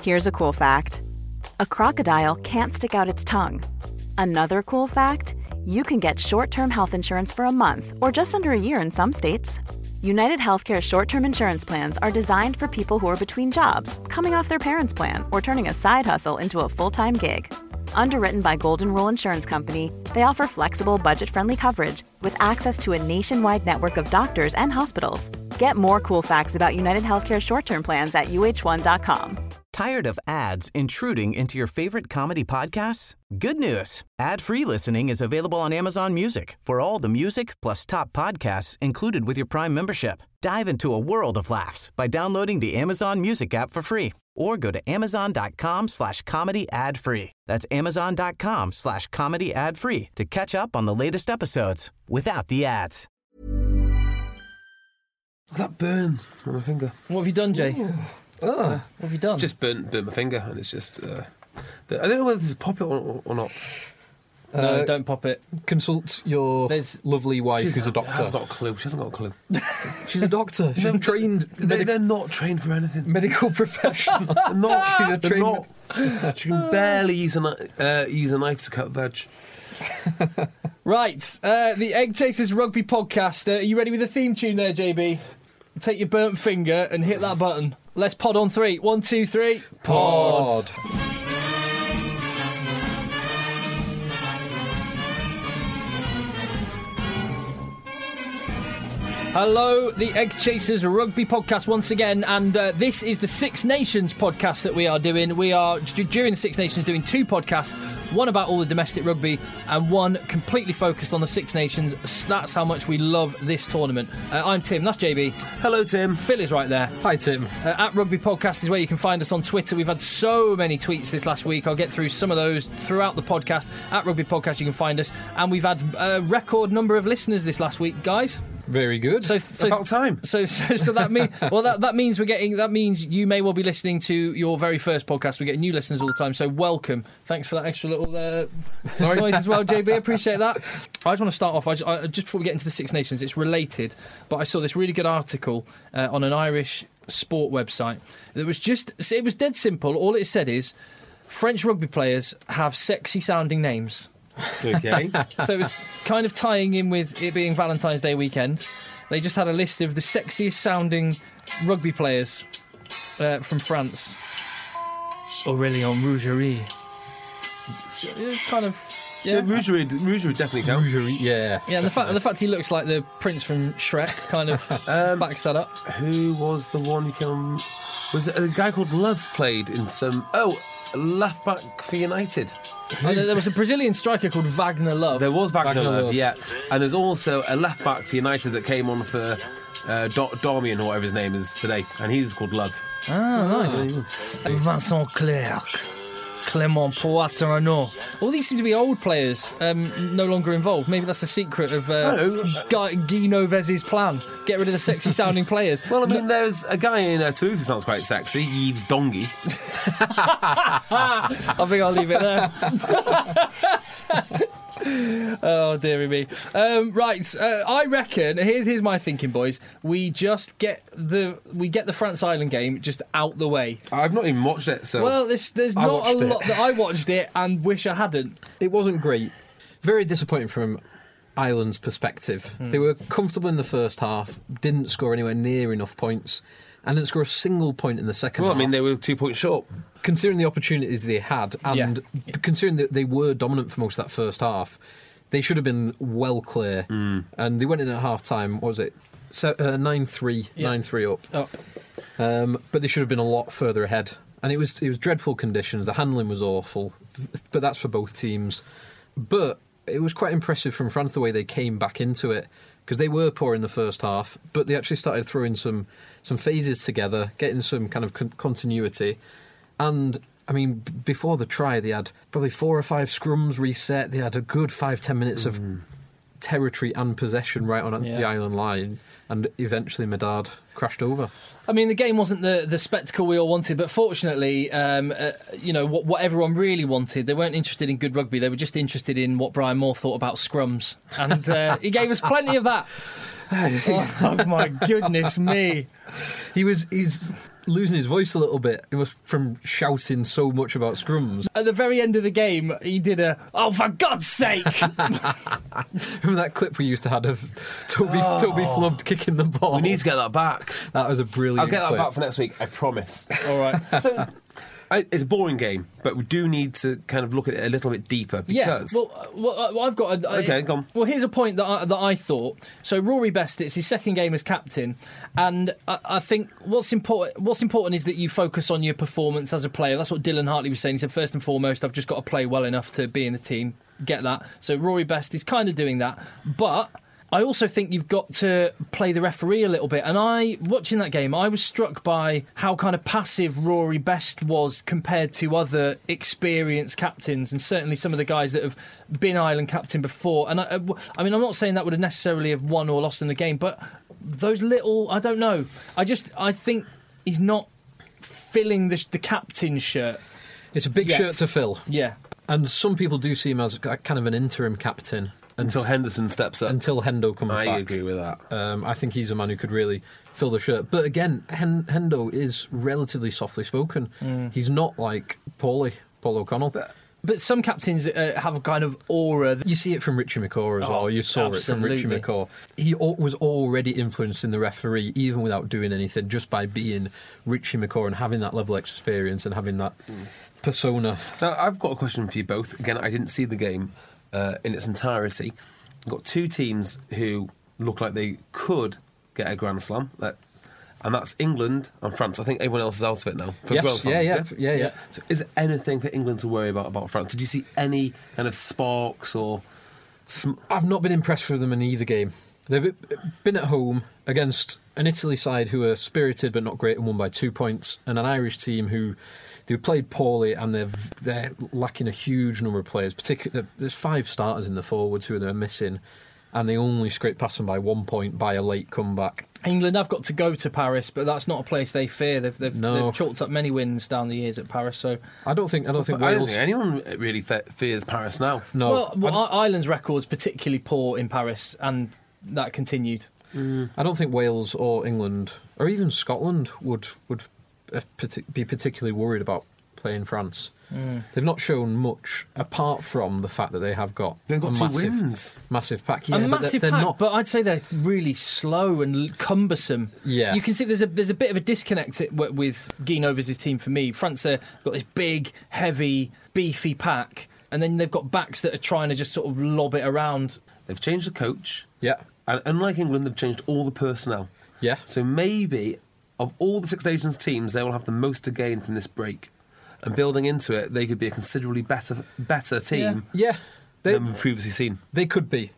Here's a cool fact. A crocodile can't stick out its tongue. Another cool fact, you can get short-term health insurance for a month or just under a year in some states. United Healthcare short-term insurance plans are designed for people who are between jobs, coming off their parents' plan, or turning a side hustle into a full-time gig. Underwritten by Golden Rule Insurance Company, they offer flexible, budget-friendly coverage with access to a nationwide network of doctors and hospitals. Get more cool facts about United Healthcare short-term plans at uh1.com. Tired of ads intruding into your favorite comedy podcasts? Good news. Ad-free listening is available on Amazon Music for all the music plus top podcasts included with your Prime membership. Dive into a world of laughs by downloading the Amazon Music app for free or go to amazon.com/comedy ad-free. That's amazon.com/comedy ad-free to catch up on the latest episodes without the ads. Look at that burn on my finger. What have you done, Jay? What have you done? Just burnt my finger, and it's just... I don't know whether this is pop it or not. No, don't pop it. Consult your lovely wife who's a doctor. She hasn't got a clue. She hasn't got a clue. She's a doctor. She's trained. They're not trained for anything. Medical professional. They're not. She can barely use a knife to cut veg. Right, the Egg Chasers Rugby Podcast. Are you ready with the theme tune there, JB? Take your burnt finger and hit that button. Let's pod on 3. 1, 2, 3. Pod. Hello, the Egg Chasers Rugby Podcast once again, and this is the Six Nations podcast that we are doing. We are, during the Six Nations, doing 2 podcasts, one about all the domestic rugby and one completely focused on the Six Nations. That's how much we love this tournament. I'm Tim, that's JB. Hello, Tim. Phil is right there. Hi, Tim. At Rugby Podcast is where you can find us on Twitter. We've had so many tweets this last week. I'll get through some of those throughout the podcast. At Rugby Podcast you can find us, and we've had a record number of listeners this last week, guys. Very good. So about time. So that means that means that means you may well be listening to your very first podcast. We get new listeners all the time. So welcome. Thanks for that extra little noise as well, JB. Appreciate that. I just want to start off. Just before we get into the Six Nations, it's related, but I saw this really good article on an Irish sport website. It was dead simple. All it said is French rugby players have sexy sounding names. Okay. So it was kind of tying in with it being Valentine's Day weekend. They just had a list of the sexiest sounding rugby players from France. Aurélien Rougerie. Kind of... Yeah, Rougerie definitely counts. Rougerie, yeah. Yeah, and the fact he looks like the prince from Shrek kind of backs that up. Who was the one who came... Was it a guy called Love played in some... left back for United. There was a Brazilian striker called Wagner Love. There was Wagner Love, yeah. And there's also a left back for United that came on for Darmian, or whatever his name is today, and he was called Love. Ah, nice. Vincent Clerc, Clément Poitrano. All these seem to be old players, no longer involved. Maybe that's the secret of Guy Novez's plan. Get rid of the sexy sounding players. Well, I mean, there's a guy in Toulouse who sounds quite sexy, Yves Dongy. I think I'll leave it there. Oh, dearie me. Right, I reckon. Here's my thinking, boys. We just get the France Island game just out the way. I've not even watched it, so. Well, there's not a lot that I watched it and wish I hadn't. It wasn't great. Very disappointing from Ireland's perspective. They were comfortable in the first half, didn't score anywhere near enough points, and didn't score a single point in the second half. Well, I mean, they were 2 points short. Considering the opportunities they had, and considering that they were dominant for most of that first half, they should have been well clear. And they went in at half-time, what was it? 9-3, 9-3 up. But they should have been a lot further ahead. And it was dreadful conditions. The handling was awful, but that's for both teams. But it was quite impressive from France the way they came back into it, because they were poor in the first half, but they actually started throwing some phases together, getting some kind of continuity. And, I mean, before the try, they had probably 4 or 5 scrums reset. They had a good 5-10 minutes of territory and possession right on the island line. And eventually Medard crashed over. I mean, the game wasn't the spectacle we all wanted, but fortunately, what everyone really wanted, they weren't interested in good rugby. They were just interested in what Brian Moore thought about scrums. And he gave us plenty of that. Oh, my goodness me. He's losing his voice a little bit. It was from shouting so much about scrums. At the very end of the game, he did "Oh, for God's sake!" Remember that clip we used to have of Toby Flubbed kicking the ball? We need to get that back. That was a brilliant I'll get that clip. back for next week, I promise. All right. So, it's a boring game, but we do need to kind of look at it a little bit deeper because... Yeah, well, I've got... Okay, go on. Well, here's a point that I thought. So Rory Best, it's his second game as captain, and I think what's important is that you focus on your performance as a player. That's what Dylan Hartley was saying. He said, first and foremost, I've just got to play well enough to be in the team. Get that. So Rory Best is kind of doing that. But I also think you've got to play the referee a little bit. And watching that game, I was struck by how kind of passive Rory Best was compared to other experienced captains, and certainly some of the guys that have been Ireland captain before. And I mean, I'm not saying that would have necessarily have won or lost in the game, but those little, I don't know. I think he's not filling the captain's shirt. It's a big shirt to fill. Yeah. And some people do see him as kind of an interim captain. Until Henderson steps up. Until Hendo comes back. I agree with that. I think he's a man who could really fill the shirt. But again, Hendo is relatively softly spoken. He's not like Paul O'Connell. But some captains have a kind of aura. You see it from Richie McCaw as well. You saw absolutely. it from Richie McCaw. He was already influencing the referee, even without doing anything, just by being Richie McCaw and having that level of experience and having that persona. Now, I've got a question for you both. Again, I didn't see the game in its entirety. We've got two teams who look like they could get a Grand Slam, and that's England and France. I think everyone else is out of it now. For Grand Slams, yeah. So is there anything for England to worry about France? Did you see any kind of sparks or... I've not been impressed with them in either game. They've been at home against an Italy side who are spirited but not great and won by 2 points, and an Irish team who... They played poorly and they're lacking a huge number of players. Particularly, there's 5 starters in the forwards who they're missing, and they only scraped past them by 1 point by a late comeback. England have got to go to Paris, but that's not a place they fear. They've chalked up many wins down the years at Paris. So I don't think Wales. I don't think anyone really fears Paris now. No, well Ireland's record's particularly poor in Paris, and that continued. I don't think Wales or England or even Scotland would be particularly worried about playing France. They've not shown much apart from the fact that they've got 2 wins, massive pack. Yeah, but I'd say they're really slow and cumbersome. Yeah, you can see there's a bit of a disconnect with Guy Novas' team for me. France have got this big, heavy, beefy pack, and then they've got backs that are trying to just sort of lob it around. They've changed the coach. Yeah, and unlike England, they've changed all the personnel. Yeah, so maybe of all the Six Nations teams, they will have the most to gain from this break. And building into it, they could be a considerably better team than we've previously seen. They could be.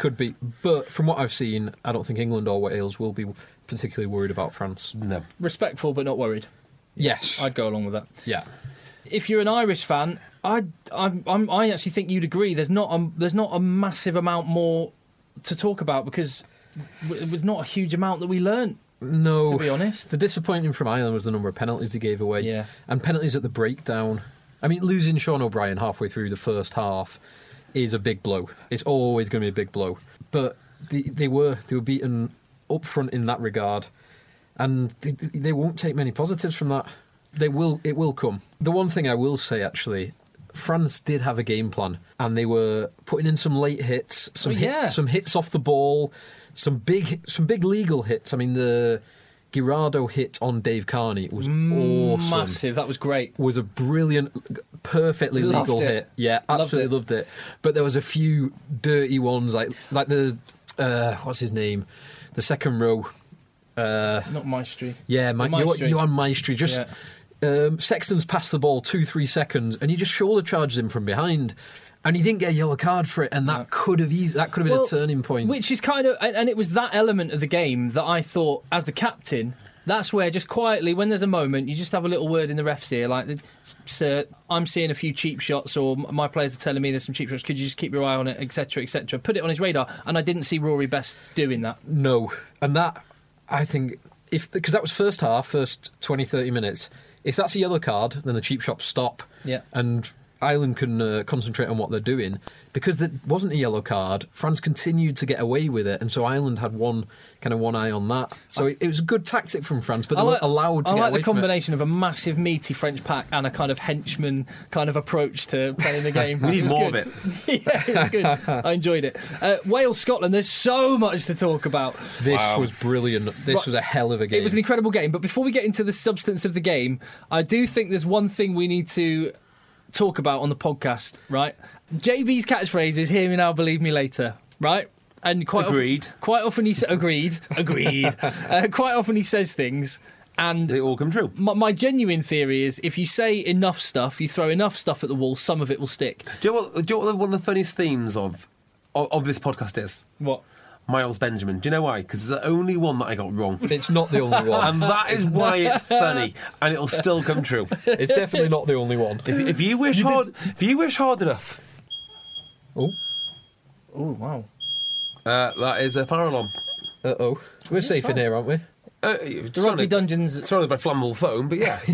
But from what I've seen, I don't think England or Wales will be particularly worried about France. No. Respectful, but not worried. Yes. I'd go along with that. Yeah. If you're an Irish fan, I actually think you'd agree. There's not a massive amount more to talk about because it was not a huge amount that we learnt. No, to be honest. The disappointing from Ireland was the number of penalties he gave away. Yeah. And penalties at the breakdown. I mean, losing Sean O'Brien halfway through the first half is a big blow. It's always going to be a big blow. But they were beaten up front in that regard, and they won't take many positives from that. It will come. The one thing I will say, actually, France did have a game plan, and they were putting in some late hits, some hits off the ball. Some big legal hits. I mean, the Girardo hit on Dave Carney was awesome. Massive. That was great. Was a brilliant, perfectly legal hit. Yeah, absolutely loved it. But there was a few dirty ones, like the what's his name, the second row. Not Maestri. Yeah, Johan Maestri. Just Sexton's passed the ball 2-3 seconds, and he just shoulder charges him from behind. And he didn't get a yellow card for it, and that could have been a turning point. Which is kind of, and it was that element of the game that I thought, as the captain, that's where just quietly, when there's a moment, you just have a little word in the ref's ear, like, "Sir, I'm seeing a few cheap shots, or my players are telling me there's some cheap shots. Could you just keep your eye on it, etc., etc." Put it on his radar, and I didn't see Rory Best doing that. No, and that I think because that was first 20-30 minutes. If that's a yellow card, then the cheap shots stop. Yeah, and Ireland can concentrate on what they're doing. Because there wasn't a yellow card, France continued to get away with it, and so Ireland had one eye on that. So it was a good tactic from France, but they weren't allowed to get away from it. I like the combination of a massive meaty French pack and a kind of henchman kind of approach to playing the game. We need more of it. Yeah, it was good. I enjoyed it. Wales-Scotland, there's so much to talk about. This was brilliant. This was a hell of a game. It was an incredible game, but before we get into the substance of the game, I do think there's one thing we need to talk about on the podcast, right? JB's catchphrase is "Hear me now, believe me later," right? And quite often he agreed. Quite often he says things, and they all come true. My genuine theory is, if you say enough stuff, you throw enough stuff at the wall, some of it will stick. Do you know what one of the funniest themes of this podcast is? What? Miles Benjamin. Do you know why? Because it's the only one that I got wrong. It's not the only one. And that is why it's funny, and it'll still come true. It's definitely not the only one. If you wish hard enough. Oh, wow. That is a fire alarm. Uh-oh. We're safe in here, aren't we? The Rugby Dungeons... Surrounded by flammable foam, but yeah.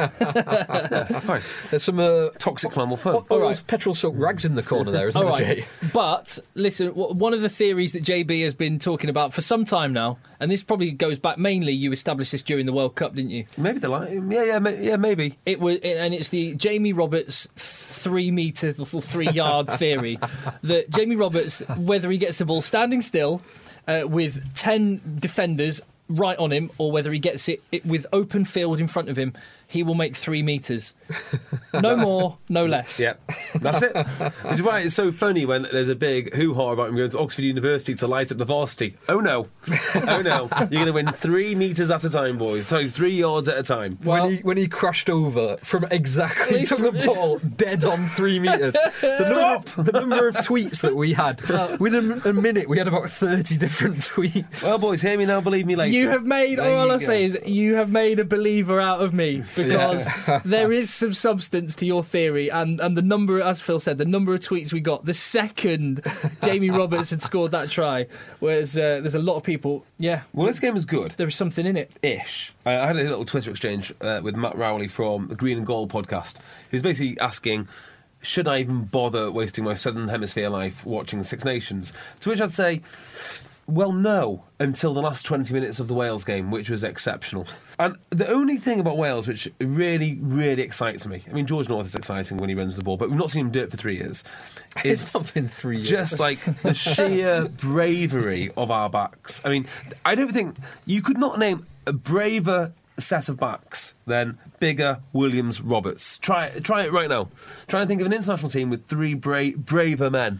Yeah, fine. There's some... toxic flammable foam. Oh, right. Petrol-soaked rags in the corner there, isn't there, Jay? But, listen, one of the theories that JB has been talking about for some time now, and this probably goes back mainly, you established this during the World Cup, didn't you? Maybe they're like... Yeah, maybe. And it's the Jamie Roberts 3 metre, 3 yard theory that Jamie Roberts, whether he gets the ball standing still with 10 defenders right on him, or whether he gets it with open field in front of him, he will make 3 metres. No more, no less. Yeah, that's it. Which is why it's so funny when there's a big hoo-ha about him going to Oxford University to light up the varsity. Oh no. You're going to win 3 metres at a time, boys. So 3 yards at a time. Well, when he crashed over from exactly... He took the ball dead on 3 metres. The number of tweets that we had. Within a minute, we had about 30 different tweets. Well, boys, hear me now, believe me later. You have made... All I'll say is you have made a believer out of me. Because there is some substance to your theory, and the number, as Phil said, the number of tweets we got the second Jamie Roberts had scored that try, whereas there's a lot of people, well, this game was good. There was something in it. Ish. I had a little Twitter exchange with Matt Rowley from the Green and Gold podcast, who's basically asking, should I even bother wasting my Southern Hemisphere life watching the Six Nations? To which I'd say, well, no, until the last 20 minutes of the Wales game, which was exceptional. And the only thing about Wales which really, really excites me, I mean, George North is exciting when he runs the ball, but we've not seen him do it for 3 years. It's not been 3 years. Just like the sheer bravery of our backs. I mean, I don't think you could not name a braver set of backs than Biggar, Williams, Roberts. Try it right now. Try and think of an international team with 3 braver men.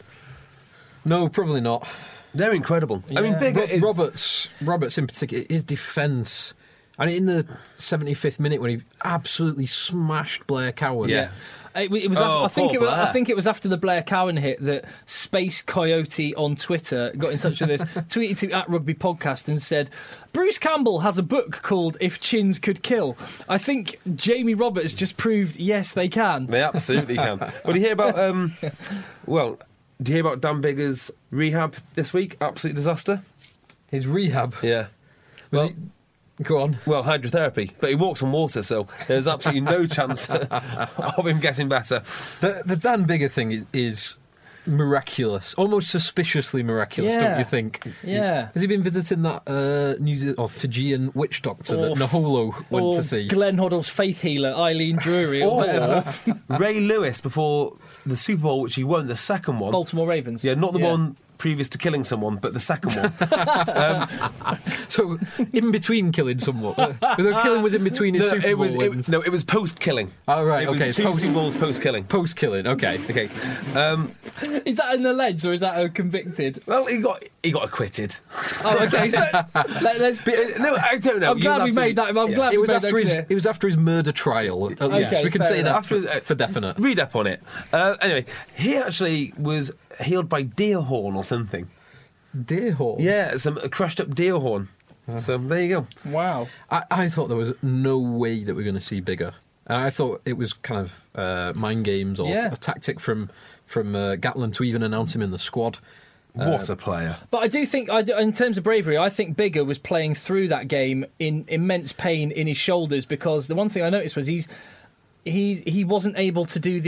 No, probably not. They're incredible. Yeah. I mean, Biggar is... Roberts in particular, his defence. And in the 75th minute when he absolutely smashed Blair Cowan. Yeah. I think it was after the Blair Cowan hit that Space Coyote on Twitter got in touch with us, tweeted to @Rugby Podcast and said, Bruce Campbell has a book called If Chins Could Kill. I think Jamie Roberts just proved, yes, they can. They absolutely can. Well, do you hear about... do you hear about Dan Biggar's rehab this week? Absolute disaster. His rehab? Yeah. Go on. Well, hydrotherapy. But he walks on water, so there's absolutely no chance of him getting better. The Dan Biggar thing is miraculous. Almost suspiciously miraculous, don't you think? Yeah. Has he been visiting that New Zealand or Fijian witch doctor that Naholo went to see? Glenn Hoddle's faith healer, Eileen Drury, or whatever. Ray Lewis, before the Super Bowl, which he won, the second one. Baltimore Ravens. Yeah, not the one previous to killing someone, but the second one. So, in between killing someone? The killing was in between his Super Bowl wins? It was post-killing. Oh, right, it was 2 Super Bowls post-killing. Post-killing, okay. Is that an alleged or is that a convicted? Well, he got acquitted. Oh, okay. So, no, I don't know. I'm glad we made that. It was after his murder trial. Yes, we can say that for definite. Read up on it. Anyway, he actually was healed by deer horn or something. Deer horn? Yeah, some crushed up deer horn. So there you go. Wow. I thought there was no way that we were going to see Biggar. I thought it was kind of mind games or a tactic from Gatland to even announce him in the squad. What a player. But I do think, in terms of bravery, I think Biggar was playing through that game in immense pain in his shoulders, because the one thing I noticed was he wasn't able to do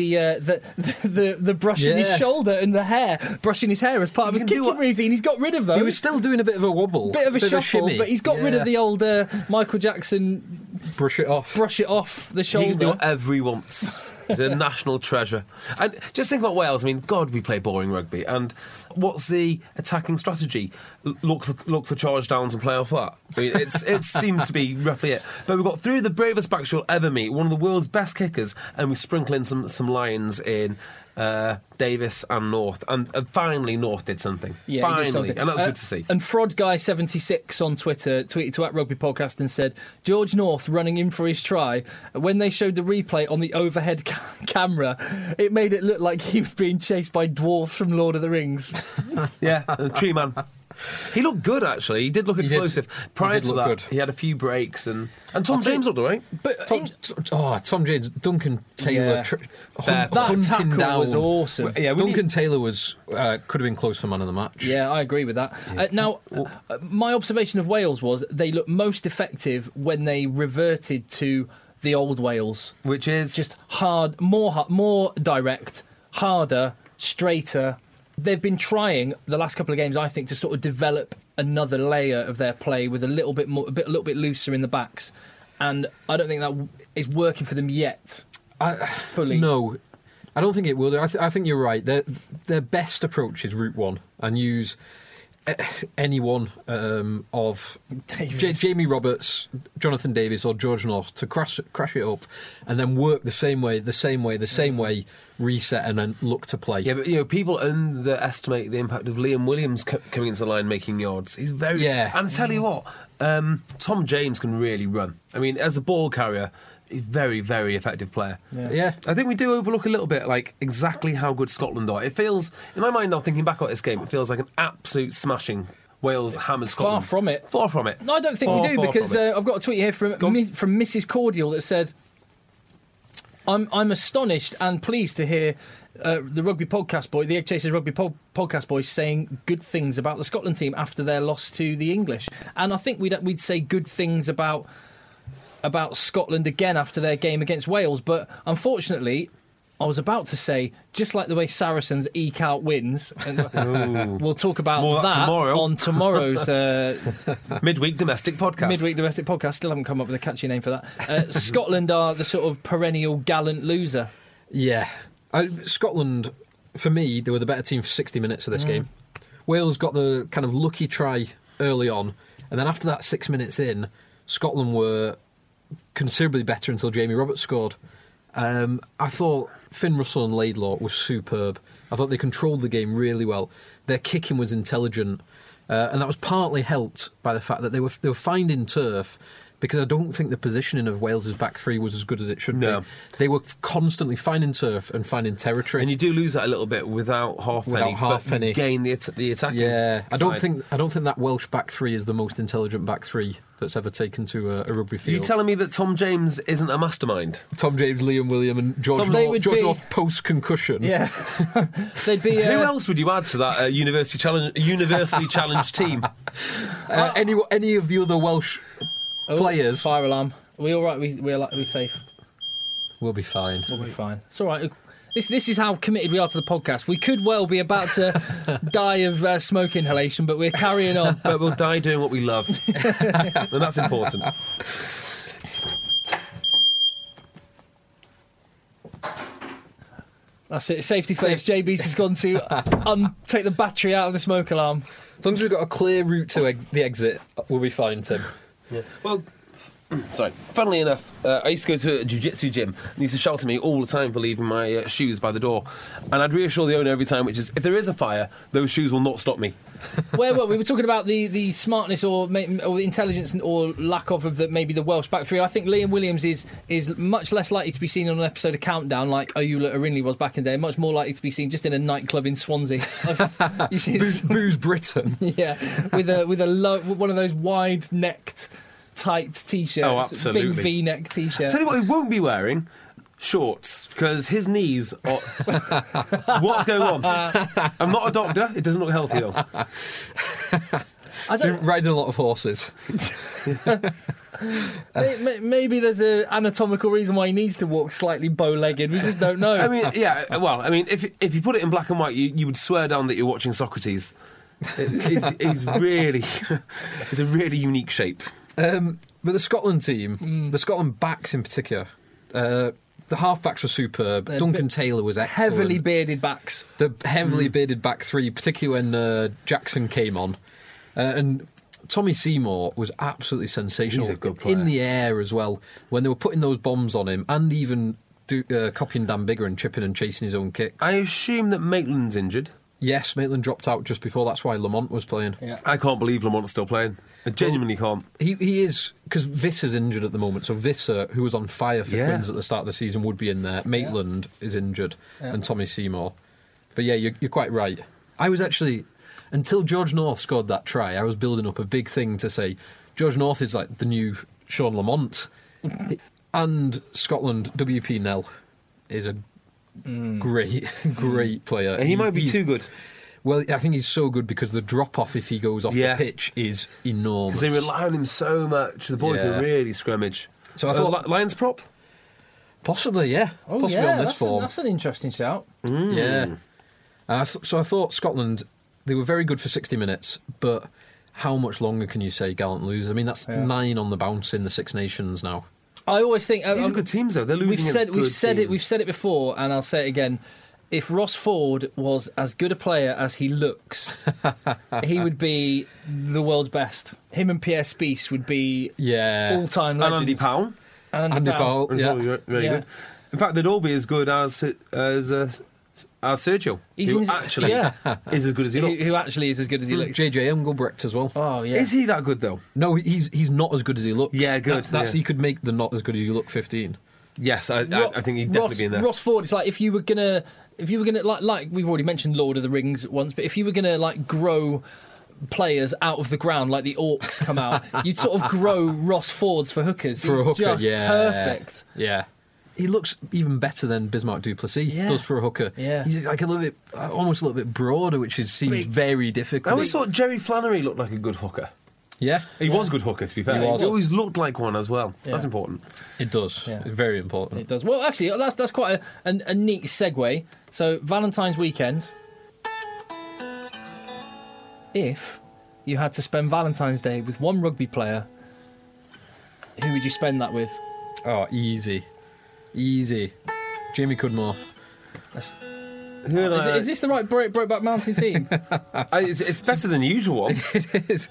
the brushing his shoulder and the hair, brushing his hair as part of his kicking routine. He's got rid of those. He was still doing a bit of a wobble, bit of a shuffle, but he's got rid of the old Michael Jackson brush it off the shoulder. He can do whatever he wants. He's a national treasure. And just think about Wales. I mean, God, we play boring rugby. And what's the attacking strategy? Look for charge downs and play off that. I mean, it seems to be roughly it. But we've got through the bravest backs you'll ever meet, one of the world's best kickers, and we sprinkle in some Lions in Davis and North, and finally North did something. Yeah, finally, he did something. And that was good to see. And FrodGuy76 on Twitter tweeted to @RugbyPodcast and said, George North running in for his try. When they showed the replay on the overhead camera, it made it look like he was being chased by dwarfs from Lord of the Rings. Yeah, the tree man. He looked good, actually. He did look explosive. Prior to that, he had a few breaks, and Tom James looked all right. But Tom James, Duncan Taylor, that tackle down. Was awesome. Duncan Taylor could have been close for man of the match. Yeah, I agree with that. Now, my observation of Wales was they looked most effective when they reverted to the old Wales, which is just hard, more direct, harder, straighter. They've been trying the last couple of games, I think, to sort of develop another layer of their play with a little bit looser in the backs, and I don't think that is working for them yet. Fully. No, I don't think it will do. I think you're right. Their best approach is route one and use any one of Jamie Roberts, Jonathan Davies or George North to crash it up and then work the same way, reset and then look to play. Yeah, but people underestimate the impact of Liam Williams coming into the line making yards. He's very... Yeah. And I tell you what, Tom James can really run. I mean, as a ball carrier, he's a very, very effective player. Yeah. I think we do overlook a little bit, exactly how good Scotland are. It feels, in my mind now, thinking back about this game, it feels like an absolute smashing. Wales hammered Scotland. Far from it. No, I don't think we do, because I've got a tweet here from Mrs. Cordial that said, I'm astonished and pleased to hear the Rugby Podcast Boy, the Egg Chasers Rugby Podcast Boy, saying good things about the Scotland team after their loss to the English. And I think we'd say good things about Scotland again after their game against Wales. But unfortunately, I was about to say, just like the way Saracens eke out wins, and we'll talk about that on tomorrow's midweek domestic podcast. Still haven't come up with a catchy name for that. Scotland are the sort of perennial gallant loser. Yeah. Scotland, for me, they were the better team for 60 minutes of this game. Wales got the kind of lucky try early on, and then after that 6 minutes in, Scotland were considerably better until Jamie Roberts scored. I thought Finn Russell and Laidlaw was superb. I thought they controlled the game really well. Their kicking was intelligent, and that was partly helped by the fact that they were finding turf, because I don't think the positioning of Wales's back three was as good as it should be. They were constantly finding turf and finding territory, and you do lose that a little bit without Halfpenny. Gain the attacking. Yeah, side. I don't think that Welsh back three is the most intelligent back three that's ever taken to a rugby field. Are you telling me that Tom James isn't a mastermind? Tom James, Liam William, and George North post concussion. Yeah, they'd be. Who else would you add to that universally challenged team? Any of the other Welsh players. Fire alarm. Are we all right? We safe? We'll be fine. We'll be fine. It's all right. This is how committed we are to the podcast. We could well be about to die of smoke inhalation, but we're carrying on. But we'll die doing what we love. And that's important. That's it. Safety first. JB's has gone to take the battery out of the smoke alarm. As long as we've got a clear route to the exit, we'll be fine, Tim. Yeah. Well, sorry. Funnily enough, I used to go to a jiu-jitsu gym. They used to shout at me all the time for leaving my shoes by the door. And I'd reassure the owner every time, which is, if there is a fire, those shoes will not stop me. Where were we? Were talking about the smartness or the intelligence or lack of maybe the Welsh back three. I think Liam Williams is much less likely to be seen on an episode of Countdown like Ayula Arinley was back in the day. Much more likely to be seen just in a nightclub in Swansea. Booze Britain. Yeah, with one of those wide-necked, tight t-shirts. Oh, absolutely. Big V-neck t-shirt. Tell you what he won't be wearing. Shorts, because his knees are... What's going on? I'm not a doctor. It doesn't look healthy, though. I don't. Riding a lot of horses. Maybe there's an anatomical reason why he needs to walk slightly bow-legged. We just don't know. I mean, yeah. Well, I mean, if you put it in black and white, you would swear down that you're watching Socrates. He's really, it's a really unique shape. But the Scotland team, the Scotland backs in particular, the half-backs were superb. Duncan Taylor was excellent. Heavily bearded backs. The heavily bearded back three, particularly when Jackson came on. And Tommy Seymour was absolutely sensational. He's a good player. In the air as well, when they were putting those bombs on him, and even copying Dan Bigger and chipping and chasing his own kick. I assume that Maitland's injured. Yes, Maitland dropped out just before. That's why Lamont was playing. Yeah. I can't believe Lamont's still playing. I genuinely can't. He is, because Visser's injured at the moment. So Visser, who was on fire for Quins at the start of the season, would be in there. Maitland is injured, and Tommy Seymour. But yeah, you're quite right. I was actually, until George North scored that try, I was building up a big thing to say George North is like the new Sean Lamont. And Scotland, WP Nell is a great player. And he might be too good. Well, I think he's so good because the drop-off if he goes off the pitch is enormous. Because they rely on him so much. The boy can really scrimmage. So I thought... Lions prop? Possibly, yeah. Possibly on this form. That's an interesting shout. Yeah. So I thought Scotland, they were very good for 60 minutes, but how much longer can you say gallant losers? I mean, that's 9 on the bounce in the Six Nations now. I always think these are good teams though. They're losing. We've said it before, and I'll say it again. If Ross Ford was as good a player as he looks, he would be the world's best. Him and Pierre Spies would be all-time legends. And Andy Powell. Andy Powell, really good. In fact, they'd all be as good as Sergio, who actually is as good as he looks. Who actually is as good as he looks. JJ Engelbrecht as well. Oh, yeah. Is he that good, though? No, he's not as good as he looks. Yeah, good. He could make the not as good as you look 15. Yes, I think he'd definitely be in there. Ross Ford, it's like if you were gonna like we've already mentioned Lord of the Rings once, but if you were gonna like grow players out of the ground like the orcs come out, you'd sort of grow Ross Fords for hookers. For a hooker, just perfect. Yeah. He looks even better than Bismarck Duplessis does for a hooker. Yeah. He's like almost a little bit broader, which seems very difficult. I always thought Jerry Flannery looked like a good hooker. Yeah. He was a good hooker, to be fair. He always looked like one as well. Yeah. That's important. It does. Yeah. It's very important. It does. Well, actually, that's quite a neat segue. So, Valentine's weekend. If you had to spend Valentine's Day with one rugby player, who would you spend that with? Oh, easy. Jamie Cudmore. Is this the right Brokeback Mountain theme? It's better than the usual one. It is.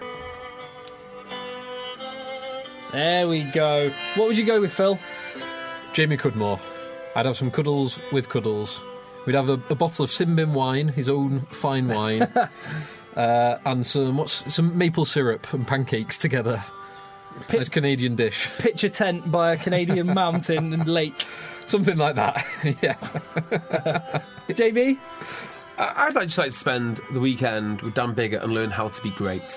There we go. What would you go with, Phil? Jamie Cudmore. I'd have some cuddles with cuddles. We'd have a bottle of Simbin wine, his own fine wine, and some maple syrup and pancakes together. Nice Canadian dish. Pitch a tent by a Canadian mountain and lake. Something like that, yeah. JB? I'd just like to spend the weekend with Dan Bigger and learn how to be great.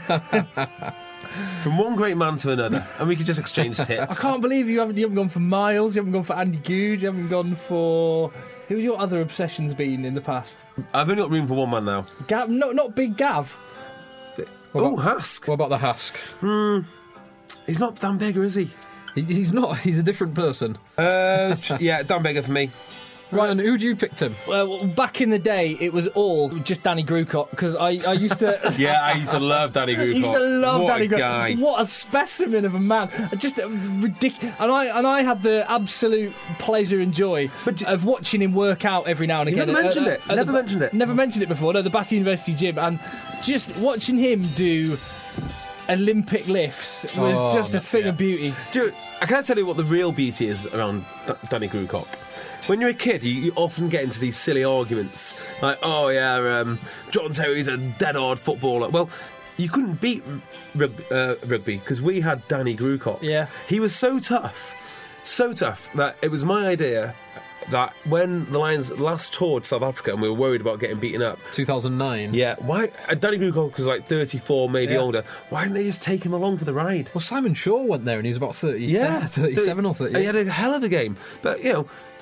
From one great man to another, and we could just exchange tips. I can't believe you haven't gone for Miles, you haven't gone for Andy Goode, you haven't gone for... Who's your other obsessions been in the past? I've only got room for one man now. Gav? No, not Big Gav. Hask. What about the Hask? He's not Dan Bigger, is he? He's not. He's a different person. Yeah, Dan Bigger for me. Right, and who'd you pick, Tim? Well, back in the day, it was all just Danny Grucock, because I used to... Yeah, I used to love Danny Grucock. I used to love Danny Grucock. Guy. What a specimen of a man. Just ridiculous. And I had the absolute pleasure and joy of watching him work out every now and again. Never mentioned it. Never mentioned it before. No, the Bath University gym. And just watching him do Olympic lifts was just a thing of beauty. Dude, I can't tell you what the real beauty is around Danny Grucock. When you're a kid, you often get into these silly arguments like, John Terry's a dead hard footballer. Well, you couldn't beat rugby because we had Danny Grucock. Yeah. He was so tough that it was my idea that when the Lions last toured South Africa and we were worried about getting beaten up, 2009. Yeah, why? Danny Grucock was like 34, maybe older. Why didn't they just take him along for the ride? Well, Simon Shaw went there and he was about 37 or 38. And he had a hell of a game. But,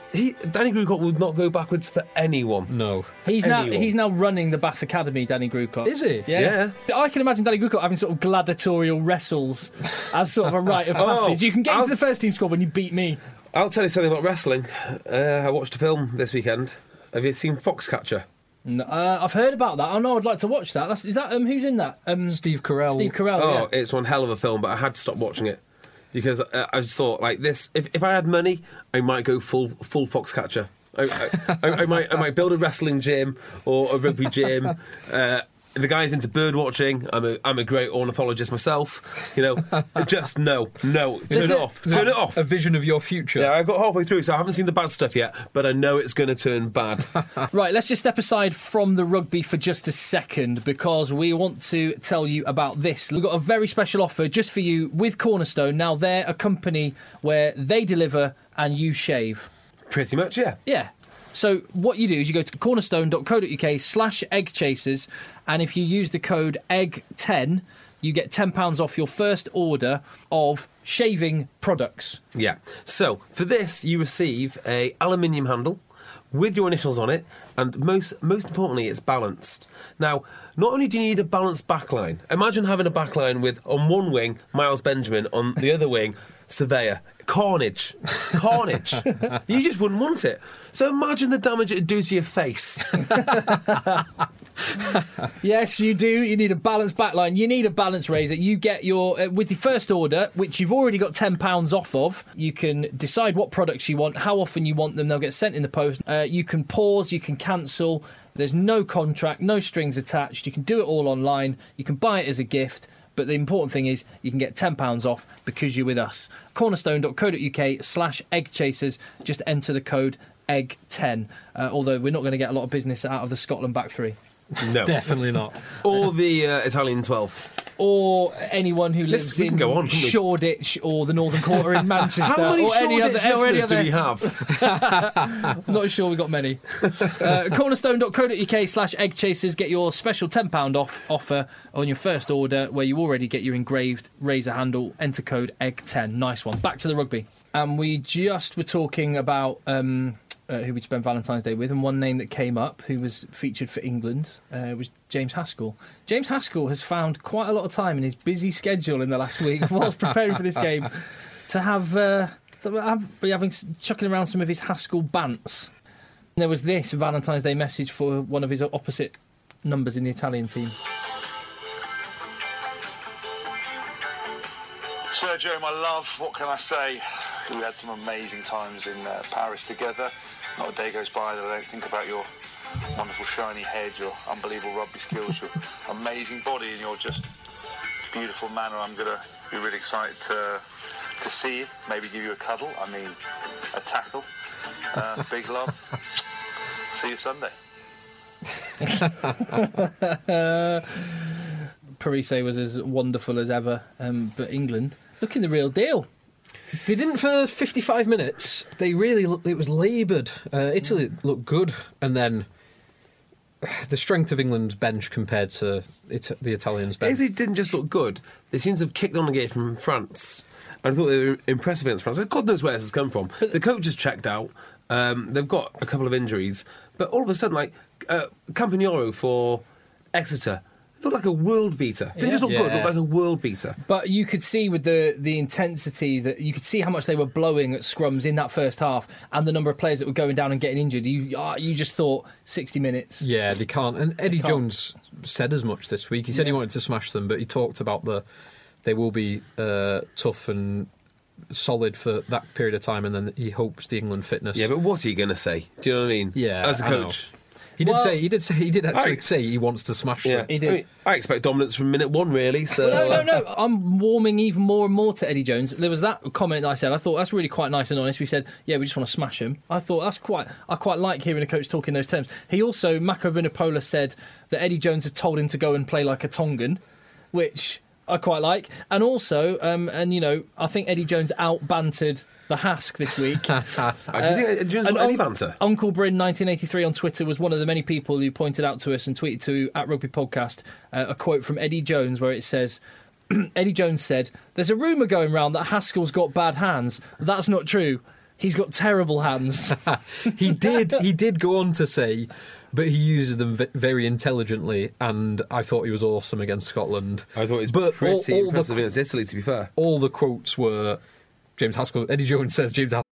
Danny Grewcock would not go backwards for anyone. No. He's now running the Bath Academy, Danny Grewcock. Is he? Yeah. I can imagine Danny Grewcock having sort of gladiatorial wrestles as sort of a rite of passage. You can get into the first team squad when you beat me. I'll tell you something about wrestling. I watched a film this weekend. Have you seen Foxcatcher? No, I've heard about that. Oh no, I'd like to watch that. Is that who's in that? Steve Carell. Steve Carell. Oh, yeah. it's one hell of a film, but I had to stop watching it because I just thought, like, this. If I had money, I might go full Foxcatcher. I might build a wrestling gym or a rugby gym. The guy's into bird watching. I'm a great ornithologist myself. Just no. Turn it off. A vision of your future. Yeah, I got halfway through, so I haven't seen the bad stuff yet, but I know it's going to turn bad. Right, let's just step aside from the rugby for just a second because we want to tell you about this. We've got a very special offer just for you with Cornerstone. Now, they're a company where they deliver and you shave. Pretty much, yeah. Yeah. So what you do is you go to cornerstone.co.uk/eggchasers, and if you use the code EGG10, you get £10 off your first order of shaving products. Yeah. So for this, you receive a aluminium handle with your initials on it, and most importantly, it's balanced. Now, not only do you need a balanced backline, imagine having a backline with, on one wing, Miles Benjamin, on the other wing, Surveyor. Carnage. You just wouldn't want it. So imagine the damage it'd do to your face. Yes, you do. You need a balanced backline. You need a balanced razor. You get your with your first order, which you've already got £10 off of. You can decide what products you want, how often you want them. They'll get sent in the post. You can pause. You can cancel. There's no contract, no strings attached. You can do it all online. You can buy it as a gift. But the important thing is you can get £10 off because you're with us. Cornerstone.co.uk/eggchasers. Just enter the code EGG10. Although we're not going to get a lot of business out of the Scotland back three. No. Definitely not. Or the Italian 12. Or anyone who lives in Shoreditch or the Northern Quarter in Manchester. How many or any other do we have? I'm not sure we've got many. Cornerstone.co.uk/eggchasers. Get your special £10 off offer on your first order where you already get your engraved razor handle. Enter code EGG10. Nice one. Back to the rugby. And we just were talking about who we'd spend Valentine's Day with, and one name that came up who was featured for England was James Haskell. James Haskell has found quite a lot of time in his busy schedule in the last week whilst preparing for this game to be chucking around some of his Haskell bants. And there was this Valentine's Day message for one of his opposite numbers in the Italian team. Sergio, my love, what can I say? We had some amazing times in Paris together. Not a day goes by that I don't think about your wonderful shiny head, your unbelievable rugby skills, your amazing body and your just beautiful manner. I'm going to be really excited to see you, maybe give you a cuddle, a tackle. Big love. See you Sunday. Parise was as wonderful as ever, but England looking the real deal. They didn't for 55 minutes. It was laboured. Italy looked good, and then the strength of England's bench compared to the Italians' bench. Italy didn't just look good. They seem to have kicked on again from France. I thought they were impressive against France. God knows where this has come from. The coach has checked out. They've got a couple of injuries. But all of a sudden, Campagnolo for Exeter looked like a world beater. Didn't just look good, looked like a world beater. But you could see with the intensity that you could see how much they were blowing at scrums in that first half, and the number of players that were going down and getting injured. You just thought 60 minutes. Yeah, they can't. And Eddie Jones said as much this week. He said he wanted to smash them, but he talked about they will be tough and solid for that period of time, and then he hopes the England fitness. Yeah, but what's he going to say? Do you know what I mean? Yeah, as a coach. He did actually say he wants to smash them. He did. I expect dominance from minute one, really. So No. I'm warming even more and more to Eddie Jones. There was that comment that I said. I thought that's really quite nice and honest. We said, yeah, we just want to smash him. I thought I quite like hearing a coach talk in those terms. He also, Mako Vunipola, said that Eddie Jones had told him to go and play like a Tongan, which I quite like. And also, I think Eddie Jones out-bantered the Hask this week. Do you think Eddie Jones got any banter? Uncle Bryn 1983 on Twitter was one of the many people who pointed out to us and tweeted to @RugbyPodcast a quote from Eddie Jones where it says, Eddie Jones said, "There's a rumour going round that Haskell's got bad hands. That's not true. He's got terrible hands. He did go on to say, but he uses them very intelligently, and I thought he was awesome against Scotland. I thought he was pretty impressive against Italy, to be fair. All the quotes were James Haskell. Eddie Jones says James Haskell.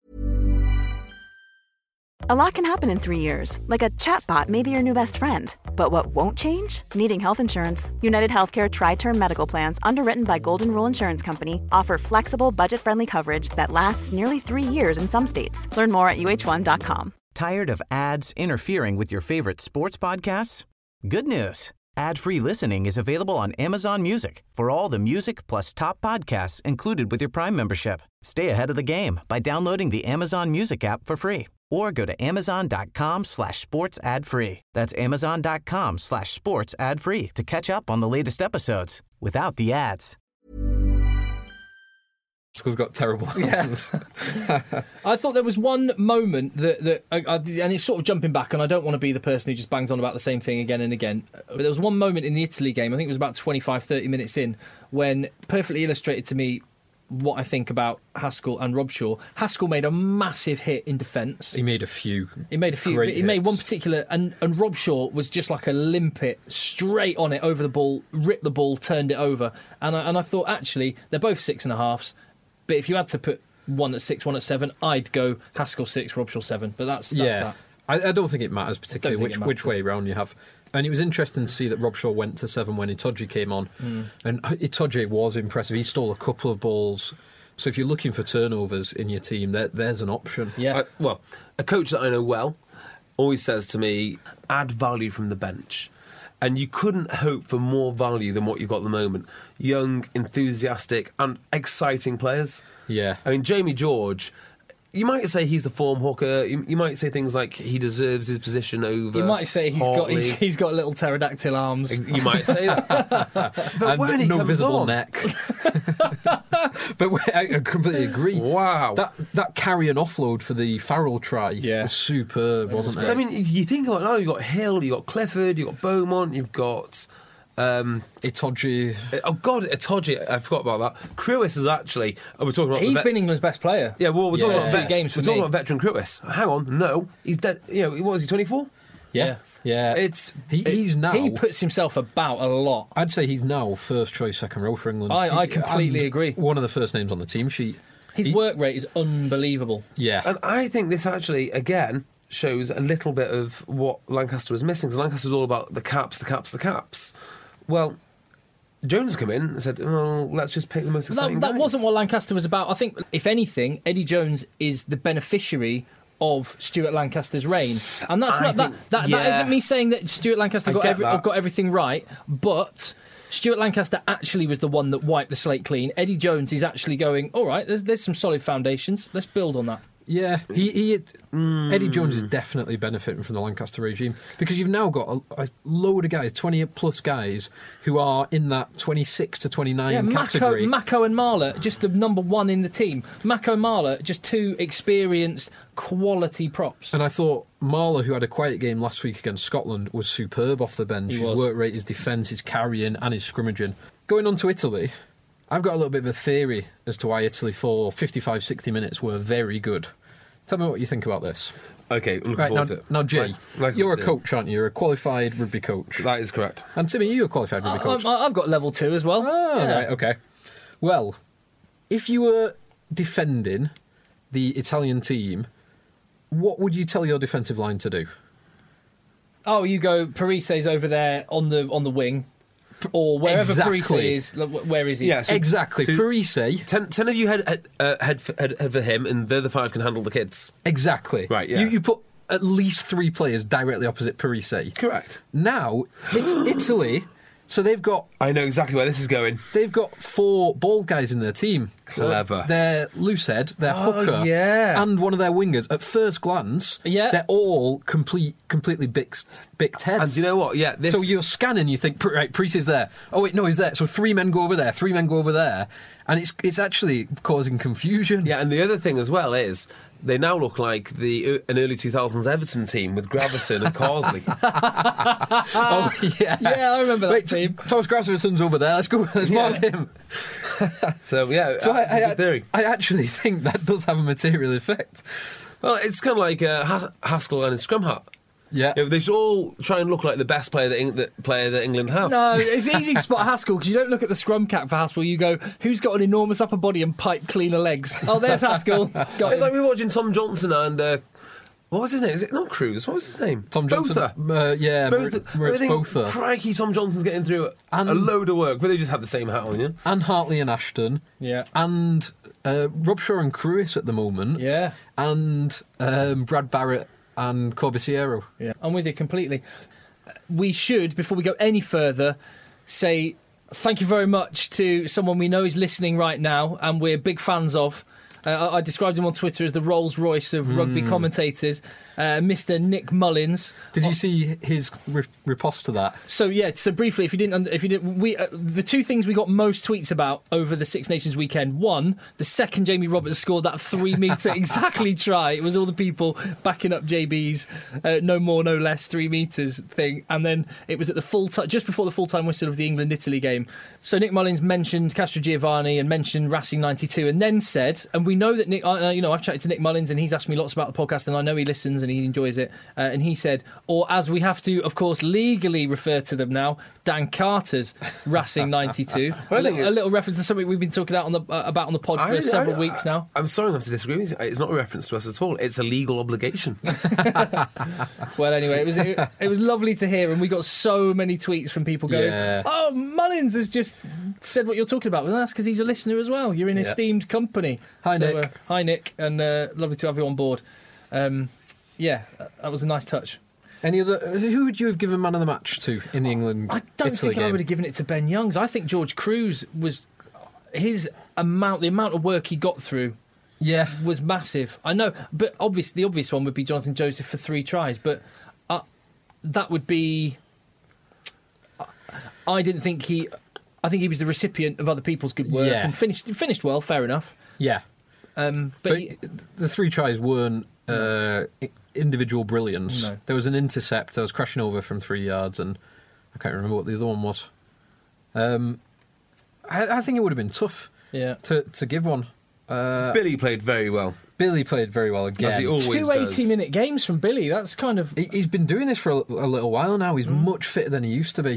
A lot can happen in 3 years, like a chatbot may be your new best friend. But what won't change? Needing health insurance. United Healthcare Tri-Term Medical Plans, underwritten by Golden Rule Insurance Company, offer flexible, budget-friendly coverage that lasts nearly 3 years in some states. Learn more at uh1.com. Tired of ads interfering with your favorite sports podcasts? Good news. Ad-free listening is available on Amazon Music for all the music plus top podcasts included with your Prime membership. Stay ahead of the game by downloading the Amazon Music app for free or go to amazon.com/sports ad free. That's amazon.com/sports ad free to catch up on the latest episodes without the ads. We've got terrible hands. I thought there was one moment that and it's sort of jumping back, and I don't want to be the person who just bangs on about the same thing again and again. But there was one moment in the Italy game, I think it was about 25-30 minutes in, when perfectly illustrated to me what I think about Haskell and Robshaw. Haskell made a massive hit in defence. He made a few. But he made one particular, and Robshaw was just like a limpet, straight on it, over the ball, ripped the ball, turned it over. And I thought, actually, they're both 6.5s, but if you had to put one at 6, one at 7, I'd go Haskell 6, Robshaw 7. But that's that. I don't think it matters particularly which way round you have. And it was interesting to see that Robshaw went to 7 when Itoje came on. And Itoje was impressive. He stole a couple of balls. So if you're looking for turnovers in your team, there's an option. Yeah. Well, a coach that I know well always says to me, add value from the bench. And you couldn't hope for more value than what you've got at the moment. Young, enthusiastic and exciting players. Yeah. I mean, Jamie George... You might say he's the form hooker. You might say things like he deserves his position over. You might say he's got little pterodactyl arms. You might say that. But when he no comes visible on, neck. But I completely agree. Wow. That carry and offload for the Farrell try was superb, wasn't it? So, I mean, you think about it now, you've got Hill, you've got Clifford, you've got Beaumont, you've got... Itoje. Oh God, Itoje! I forgot about that. Crewis is actually. We're talking about. He's been England's best player. Yeah, well, we're talking about 3 games. We're talking about veteran Crewis. Hang on, no, he's dead. You know, what was he? 24? Yeah. He's now. He puts himself about a lot. I'd say he's now first choice, second row for England. I completely agree. One of the first names on the team sheet. His work rate is unbelievable. Yeah, and I think this actually again shows a little bit of what Lancaster was missing, because Lancaster was all about the caps. Well, Jones came in and said, "Oh, let's just pick the most exciting That guys." wasn't what Lancaster was about. I think, if anything, Eddie Jones is the beneficiary of Stuart Lancaster's reign, and that's that isn't me saying that Stuart Lancaster got everything right, but Stuart Lancaster actually was the one that wiped the slate clean. Eddie Jones is actually going, all right, there's some solid foundations. Let's build on that. Yeah, Eddie Jones is definitely benefiting from the Lancaster regime, because you've now got a load of guys, 20-plus guys, who are in that 26 to 29 category. Mako and Marler, just the number one in the team. Mako, Marler, just 2 experienced, quality props. And I thought Marler, who had a quiet game last week against Scotland, was superb off the bench. His work rate, his defence, his carrying and his scrimmaging. Going on to Italy, I've got a little bit of a theory as to why Italy for 55-60 minutes were very good. Tell me what you think about this. Okay, I'm looking forward to it. Now, Jay, you're a coach, aren't you? You're a qualified rugby coach. That is correct. And Timmy, you're a qualified rugby coach. I've got level 2 as well. Oh, yeah. Right, okay. Well, if you were defending the Italian team, what would you tell your defensive line to do? Oh, you go, Parise's over there on the wing. Or wherever Parise is, where is he? Yeah, exactly. Parise. 10 of you head for him, and the other 5 can handle the kids. Exactly. Right, yeah. You put at least 3 players directly opposite Parise. Correct. Now, it's Italy, so they've got... I know exactly where this is going. They've got 4 bald guys in their team. Clever. Their loosehead, their hooker, and one of their wingers. At first glance, they're all completely bicked heads. And you know what? Yeah. So you're scanning, you think, right, Priest is there. Oh, wait, no, he's there. So 3 men go over there, 3 men go over there. And it's actually causing confusion. Yeah, and the other thing as well is they now look like an early 2000s Everton team with Gravison and Carsley. Oh, yeah. Yeah, I remember that team. Thomas Graverson's over there. Let's go. Let's mark him. So, yeah, So that's a good theory. I actually think that does have a material effect. Well, it's kind of like Haskell and his scrum hat. Yeah. They should all try and look like the best player that England have. No, it's easy to spot Haskell because you don't look at the scrum cap for Haskell. You go, who's got an enormous upper body and pipe cleaner legs? Oh, there's Haskell. Got It's him. like we were watching Tom Johnson and what was his name? Is it not Cruz? What was his name? Tom Johnson. Botha. Yeah, Moritz I think, Botha. Crikey, Tom Johnson's getting through a load of work, but they just had the same hat on, yeah? And Hartley and Ashton. Yeah. And Rob Shaw and Crewis at the moment. Yeah. And Brad Barrett and Corbisiero. Yeah, I'm with you completely. We should, before we go any further, say thank you very much to someone we know is listening right now and we're big fans of. I described him on Twitter as the Rolls Royce of rugby commentators, Mr. Nick Mullins. Did you see his riposte to that? So briefly, if you didn't, we the two things we got most tweets about over the Six Nations weekend. One, the second Jamie Roberts scored that 3-metre exactly try. It was all the people backing up JB's no more, no less 3 metres thing, and then it was at the just before the full-time whistle of the England-Italy game. So Nick Mullins mentioned Castro Giovanni and mentioned Racing 92, and then said, and we know that Nick, I've chatted to Nick Mullins and he's asked me lots about the podcast, and I know he listens and he enjoys it. And he said, or as we have to, of course, legally refer to them now, Dan Carter's Racing 92. a little reference to something we've been talking about on the pod for several weeks now. I'm sorry not to disagree with you. It's not a reference to us at all. It's a legal obligation. Well, anyway, it was lovely to hear, and we got so many tweets from people going, "Oh, Mullins has just said what you're talking about." Well, that's because he's a listener as well. You're in esteemed company. Hi, Nick. Hi, Nick, and lovely to have you on board. That was a nice touch. Any other? Who would you have given man of the match to in the England? I don't Italy think I game? would have given it to Ben Youngs. I think George Cruz was the amount of work he got through. Yeah, was massive. I know, but the obvious one would be Jonathan Joseph for 3 tries. But that would be. I think he was the recipient of other people's good work and finished well. Fair enough. Yeah, but the 3 tries weren't individual brilliance. No. There was an intercept. I was crashing over from 3 yards, and I can't remember what the other one was. I think it would have been tough. To give one. Billy played very well. Billy played very well again. As he always 2 does. 80-minute games from Billy. That's kind of... He's been doing this for a little while now. He's much fitter than he used to be.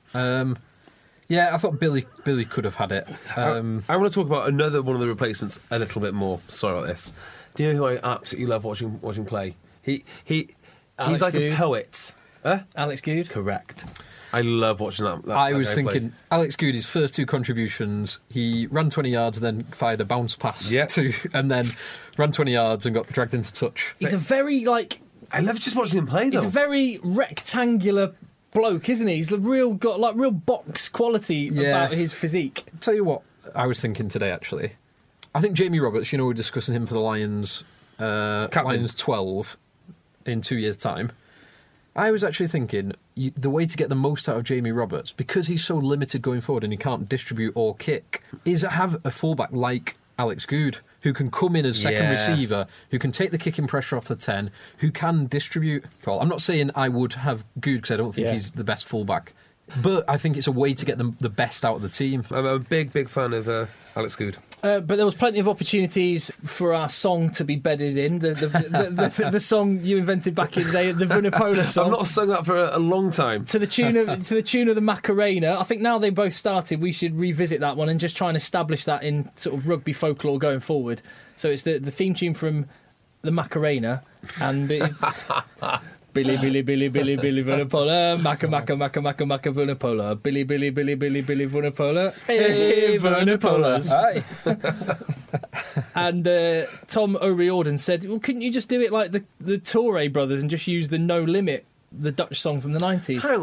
I thought Billy could have had it. I want to talk about another one of the replacements a little bit more. Sorry about this. Do you know who I absolutely love watching play? He's like Good. a poet. Alex Good. Correct. I love watching that. I was guy thinking play. Alex Good, his first 2 contributions, he ran 20 yards, then fired a bounce pass and then ran 20 yards and got dragged into touch. He's a very I love just watching him play. Though he's a very rectangular bloke, isn't he? He's got real box quality about his physique. Tell you what, I was thinking today actually. I think Jamie Roberts, we're discussing him for the Lions, Lions 12 in 2 years' time. I was actually thinking the way to get the most out of Jamie Roberts, because he's so limited going forward and he can't distribute or kick, is have a fullback like Alex Good, who can come in as second receiver, who can take the kicking pressure off the 10, who can distribute. Well, I'm not saying I would have Good because I don't think he's the best fullback, but I think it's a way to get the best out of the team. I'm a big fan of Alex Good. But there was plenty of opportunities for our song to be bedded in. The song you invented back in the day, the Vunipola song. I've not sung that for a long time. To the tune of the Macarena. I think now they both started, we should revisit that one and just try and establish that in sort of rugby folklore going forward. So it's the theme tune from the Macarena and Billy Vunipola, Maca Vunipola, Billy Vunipola, hey Vunipolas. Aye. And Tom O'Riordan said, well, couldn't you just do it like the Torre brothers and just use the No Limit, the Dutch song from the 90s? Hang on.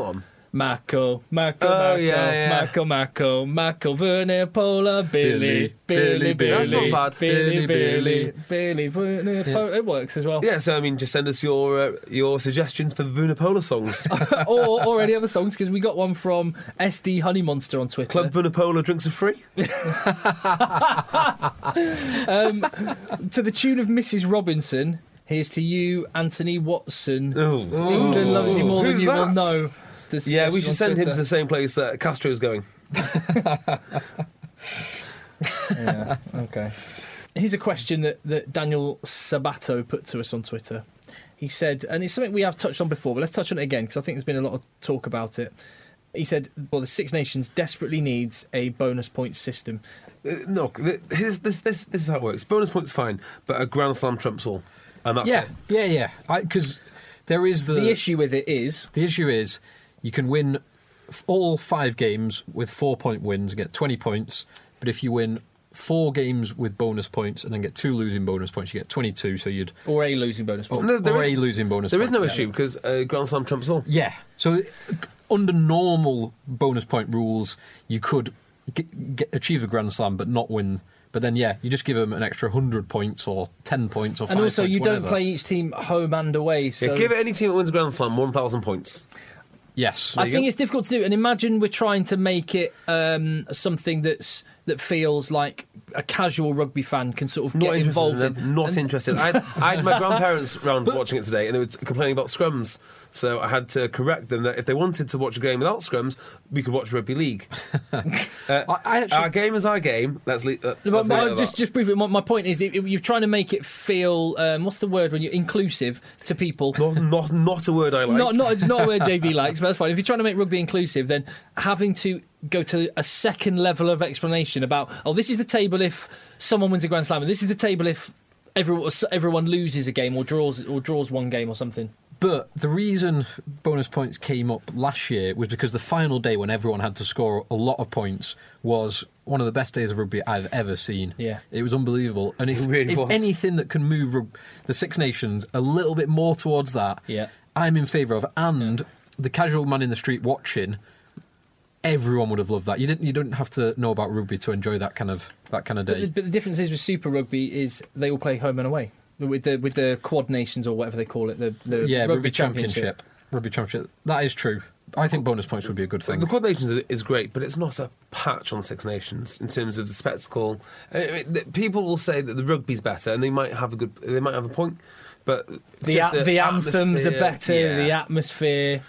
Mako, yeah. Mako, Vunipola, Billy. That's not bad. Billy, Vunipola. It works as well. Yeah, so I mean, just send us your suggestions for Vunipola songs. or any other songs, because we got one from SD Honey Monster on Twitter. Club Vunipola drinks are free. To the tune of Mrs. Robinson. Here's to you, Anthony Watson. Oh. England loves you more than Who's you will that? know. Yeah, we should send him to the same place that Castro's going. Yeah, okay. Here's a question that Daniel Sabato put to us on Twitter. He said, and it's something we have touched on before, but let's touch on it again, because I think there's been a lot of talk about it. He said, well, the Six Nations desperately needs a bonus points system. No, this is how it works. Bonus points fine, but a Grand Slam trumps all. And that's it. Yeah. Because there is the issue with it is... The issue is you can win all 5 games with 4-point wins and get 20 points, but if you win 4 games with bonus points and then get 2 losing bonus points, you get 22, so you'd... Or a losing bonus point. Losing bonus point. There is no issue, because Grand Slam trumps all. Yeah. So under normal bonus point rules, you could achieve a Grand Slam but not win... But then, you just give them an extra 100 points or 10 points or 5 points, and also, you whatever. don't play each team home and away. So give it any team that wins a Grand Slam 1,000 points. Yes. I think it's difficult to do. And imagine we're trying to make it something that feels like a casual rugby fan can sort of get involved in. Not interested. I had my grandparents round watching it today, and they were complaining about scrums. So I had to correct them that if they wanted to watch a game without scrums, we could watch rugby league. Our game is our game. Just briefly, my point is, you're trying to make it feel what's the word when you're inclusive to people. Not a word I like. Not a word JB likes, but that's fine. If you're trying to make rugby inclusive, then having to go to a second level of explanation about, this is the table if someone wins a Grand Slam, and this is the table if everyone loses a game or draws one game or something. But the reason bonus points came up last year was because the final day, when everyone had to score a lot of points, was one of the best days of rugby I've ever seen. Yeah. It was unbelievable. And if was. anything that can move the Six Nations a little bit more towards that, I'm in favour of. And the casual man in the street watching, everyone would have loved that. You don't have to know about rugby to enjoy that kind of day. But the difference is with Super Rugby is they all play home and away. With the Quad Nations or whatever they call it, the Rugby Championship. Rugby Championship. That is true. I think bonus points would be a good thing. The Quad Nations is great, but it's not a patch on Six Nations in terms of the spectacle. People will say that the rugby's better, and they might have a point, but the anthems are better. Yeah. The atmosphere.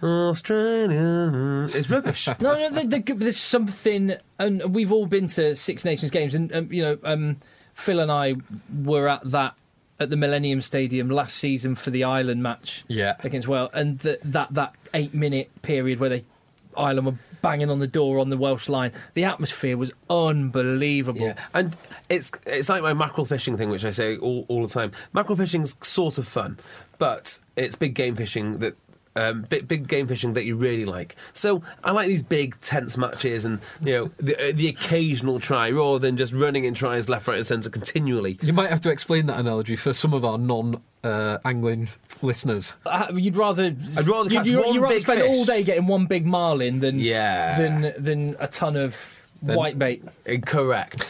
Australia, it's rubbish. No, there's something, and we've all been to Six Nations games, and Phil and I were at the Millennium Stadium last season for the Ireland match against Wales, and that 8-minute period where Ireland were banging on the door on the Welsh line, the atmosphere was unbelievable. Yeah. And it's like my mackerel fishing thing, which I say all the time. Mackerel fishing's sort of fun, but it's big game fishing that big game fishing that you really like. So I like these big tense matches, and the occasional try rather than just running in tries left, right, and centre continually. You might have to explain that analogy for some of our non-angling listeners. I'd rather catch one big spend fish all day getting one big marlin than a ton of whitebait. Correct.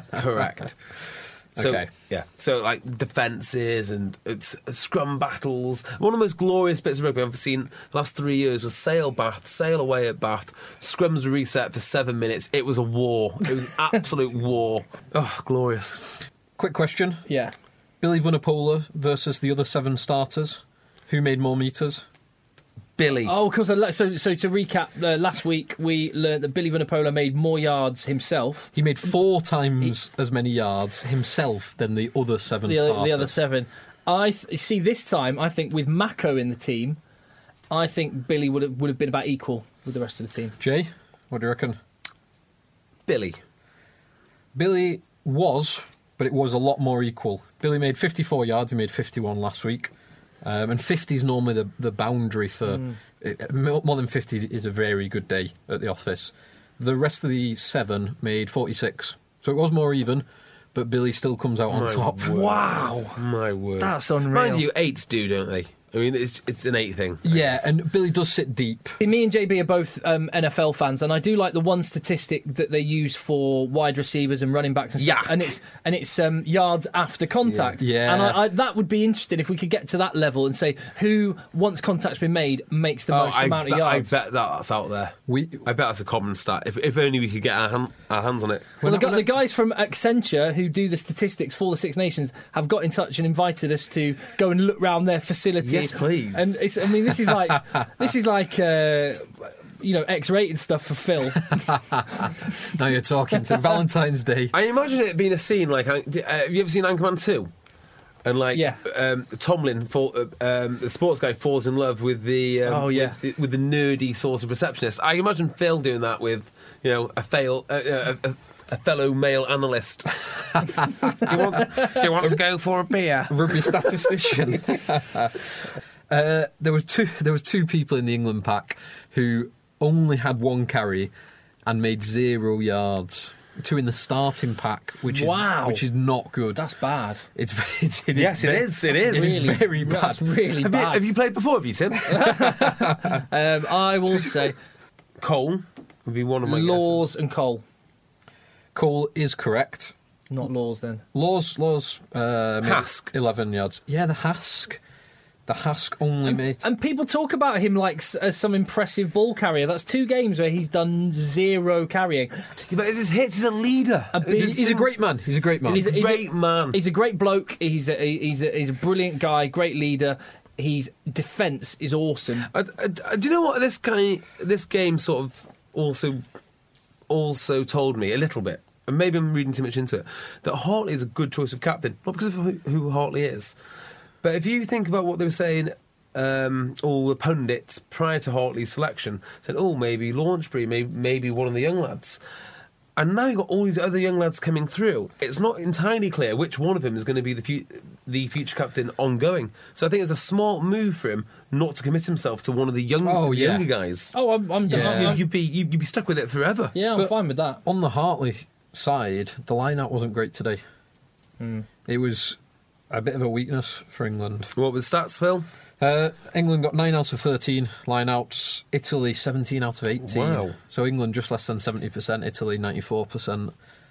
So, okay. Yeah. So, like, defences and scrum battles. One of the most glorious bits of rugby I've ever seen the last 3 years was Sale away at Bath. Scrums were reset for 7 minutes. It was a war. It was absolute war. Oh, glorious. Quick question. Yeah. Billy Vunipola versus the other 7 starters. Who made more metres? Billy. Oh, because so to recap, last week we learned that Billy Vunipola made more yards himself. He made 4 times as many yards himself than the other 7 starters. The other 7. See this time. I think with Mako in the team, I think Billy would have been about equal with the rest of the team. Jay, what do you reckon? Billy was, but it was a lot more equal. Billy made 54 yards. He made 51 last week. And 50 is normally the boundary for... more than 50 is a very good day at the office. The rest of the 7 made 46. So it was more even, but Billy still comes out on top. Word. Wow. My word. That's unreal. Mind you, 8s do, don't they? I mean, it's an innate thing. Yeah, and Billy does sit deep. Me and JB are both NFL fans, and I do like the one statistic that they use for wide receivers and running backs and stuff. Yeah. And it's yards after contact. Yeah. And I that would be interesting if we could get to that level and say who, once contact's been made, makes the most amount of yards. I bet that's out there. I bet that's a common stat. If only we could get our hands on it. Well, the guys from Accenture who do the statistics for the Six Nations have got in touch and invited us to go and look round their facility. Yes, please. And this is like X-rated stuff for Phil. Now you're talking to Valentine's Day. I imagine it being a scene like. Have you ever seen Anchorman 2? And Tomlin, the sports guy, falls in love with the with the nerdy sort of receptionist. I imagine Phil doing that with a fellow male analyst. do you want to go for a beer? Rugby statistician. There was two people in the England pack who only had one carry and made 0 yards. 2 in the starting pack, which is not good. That's bad. It is. It is very bad. That's really bad. Have you played before? Have you, Tim? I will say Cole would be one of my Laws guesses. and Cole. Cole is correct. Not Laws then. Laws. Hask. 11 yards. Yeah, the Hask. The Hask only made. And people talk about him like as some impressive ball carrier. That's 2 games where he's done 0 carrying. But it's his hits. He's a leader. He's a great man. He's a great man. He's a great man. He's a great bloke. He's a brilliant guy. Great leader. His defence is awesome. Do you know what this game sort of also told me a little bit? And maybe I'm reading too much into it. That Hartley is a good choice of captain, not because of who Hartley is. But if you think about what they were saying, all the pundits prior to Hartley's selection said, maybe Launchbury, maybe one of the young lads. And now you've got all these other young lads coming through. It's not entirely clear which one of them is going to be the future captain ongoing. So I think it's a smart move for him not to commit himself to one of the younger guys. Oh, I'm done. Yeah. You'd be stuck with it forever. Yeah, I'm fine with that. On the Hartley side, the line-out wasn't great today. It was a bit of a weakness for England. What was stats, Phil? England got 9 out of 13 line-outs. Italy 17 out of 18. Wow. So England just less than 70%. Italy 94%.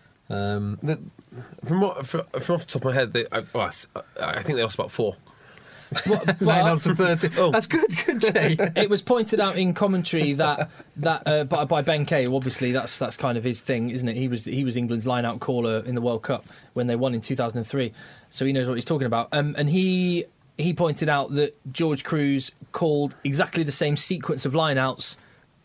From off the top of my head, I think they lost about 4. 9 out of 13. Oh. That's good, Jay. It was pointed out in commentary that by Ben Kay. Obviously, that's kind of his thing, isn't it? He was England's line-out caller in the World Cup when they won in 2003, so he knows what he's talking about. And he pointed out that George Cruz called exactly the same sequence of line-outs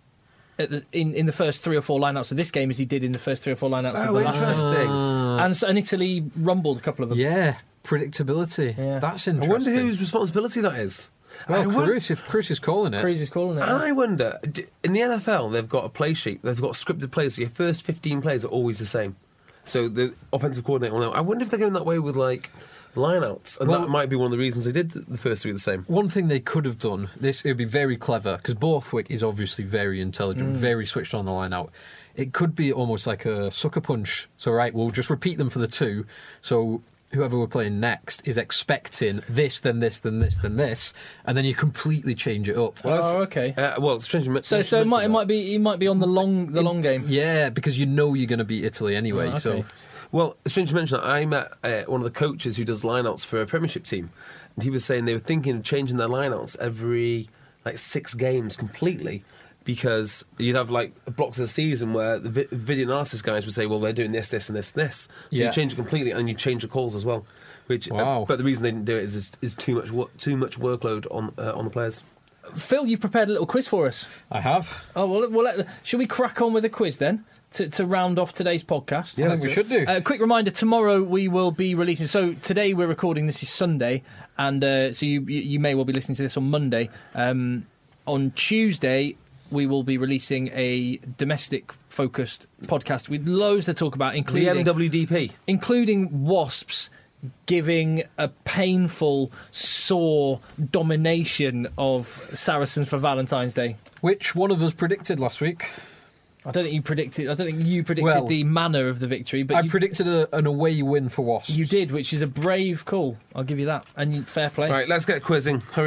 in the first 3 or 4 line-outs of this game as he did in the first 3 or 4 line-outs of the last interesting. and Italy rumbled a couple of them. Yeah, predictability. Yeah. That's interesting. I wonder whose responsibility that is. Well, Cruz, if Cruz is calling it. Cruz is calling it. And I wonder, in the NFL, they've got a play sheet. They've got scripted plays. So your first 15 plays are always the same. So the offensive coordinator will know. I wonder if they're going that way with, line-outs. And that might be one of the reasons they did the first 3 the same. One thing they could have done, it would be very clever, because Borthwick is obviously very intelligent, very switched on the line-out. It could be almost like a sucker punch. So, we'll just repeat them for the 2. So whoever we're playing next is expecting this, then this, then this, then this, and then you completely change it up. Okay. It's strange. So it might be on the long game. Yeah, because you know you're going to beat Italy anyway. Okay. So. Well, it's strange to mention that I met one of the coaches who does lineouts for a Premiership team, and he was saying they were thinking of changing their lineouts every 6 games completely, because you'd have blocks of the season where the video analysis guys would say, well, they're doing this, this, and this, and this. So you change it completely, and you change the calls as well. Which, but the reason they didn't do it is too much workload on the players. Phil, you've prepared a little quiz for us. I have. Oh well, should we crack on with a quiz then to round off today's podcast? Yeah, I think we should do. Quick reminder: tomorrow we will be releasing. So today we're recording. This is Sunday, and so you may well be listening to this on Monday. On Tuesday, we will be releasing a domestic-focused podcast with loads to talk about, including the MWDP, including Wasps giving a painful, sore domination of Saracens for Valentine's Day. Which one of us predicted last week? I don't think you predicted the manner of the victory, but I predicted an away win for Wasps. You did, which is a brave call. I'll give you that, and fair play. Right, let's get quizzing. Hurry up.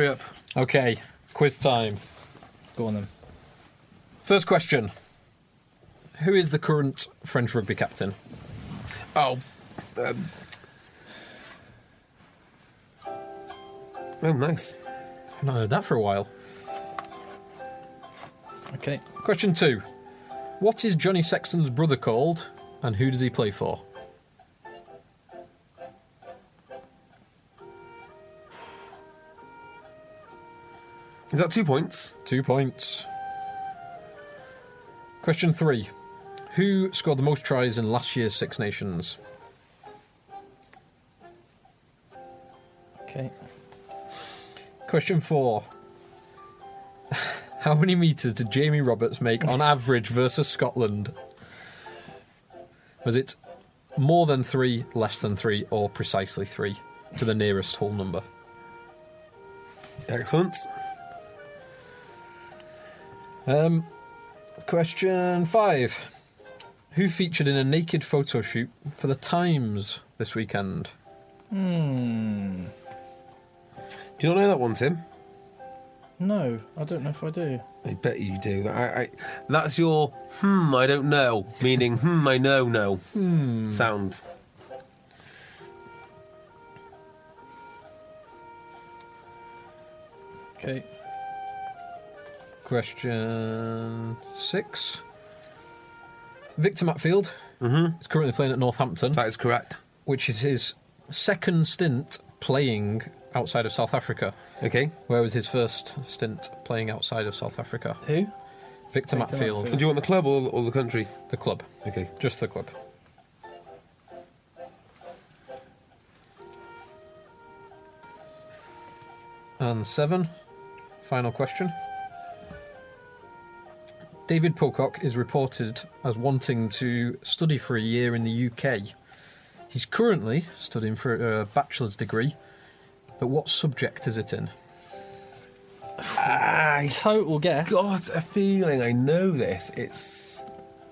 Okay, quiz time. Go on then. First question. Who is the current French rugby captain? Oh, nice. I've not heard that for a while. Okay. Question 2. What is Johnny Sexton's brother called, and who does he play for? Is that 2 points? 2 points. Question 3. Who scored the most tries in last year's Six Nations? Okay. Question 4. How many metres did Jamie Roberts make on average versus Scotland? Was it more than 3, less than 3, or precisely 3 to the nearest whole number? Excellent. Question 5. Who featured in a naked photo shoot for the Times this weekend? Do you not know that one, Tim? No, I don't know if I do. I bet you do. That's your I don't know, meaning I know sound. Okay. Question 6. Victor Matfield is currently playing at Northampton, That is correct. which is his second stint playing outside of South Africa. Okay. Where was his first stint playing outside of South Africa? Who? Victor Matfield. Do you want the club or the country? The club. Okay. Just the club. And 7. Final question. David Pocock is reported as wanting to study for a year in the UK. He's currently studying for a bachelor's degree, but what subject is it in? Total guess. Got a feeling I know this. It's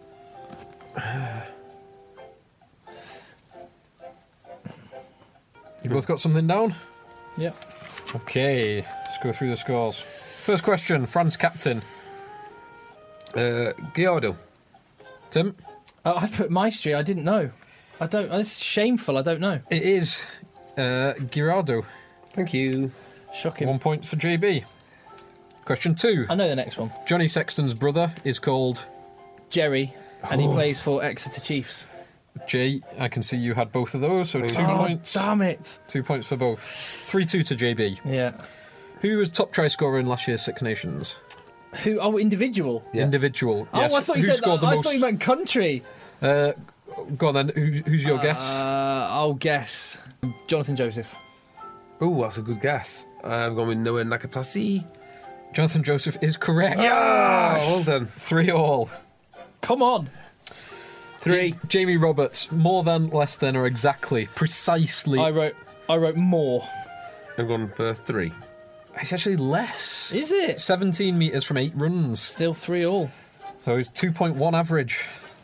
You both got something down? Yep. Okay, let's go through the scores. First question, France captain. Gallardo. Tim? I put Maestri. I didn't know. I don't. It's shameful. I don't know. It is Girardo. Thank you. Shocking. 1 point for JB. Question 2. I know the next one. Johnny Sexton's brother is called Jerry, and he plays for Exeter Chiefs. Jay. I can see you had both of those, so 2 points. Damn it. 2 points for both. 3-2 to JB. Yeah. Who was top try scorer in last year's Six Nations? Who? Oh, individual. Yeah. Individual. Yes. Oh, I thought you Who said scored that. the I most? thought you meant country. Go on then. Who's your guess? I'll guess Jonathan Joseph. Oh, that's a good guess. I'm going with Noah Nakatasi. Jonathan Joseph is correct. Yeah, well done. 3-all. Come on. 3. Jamie Roberts. More than, less than, or exactly, precisely. I wrote more. I'm going for 3. It's actually less. Is it? 17 metres from 8 runs. Still 3-all. So it's 2.1 average.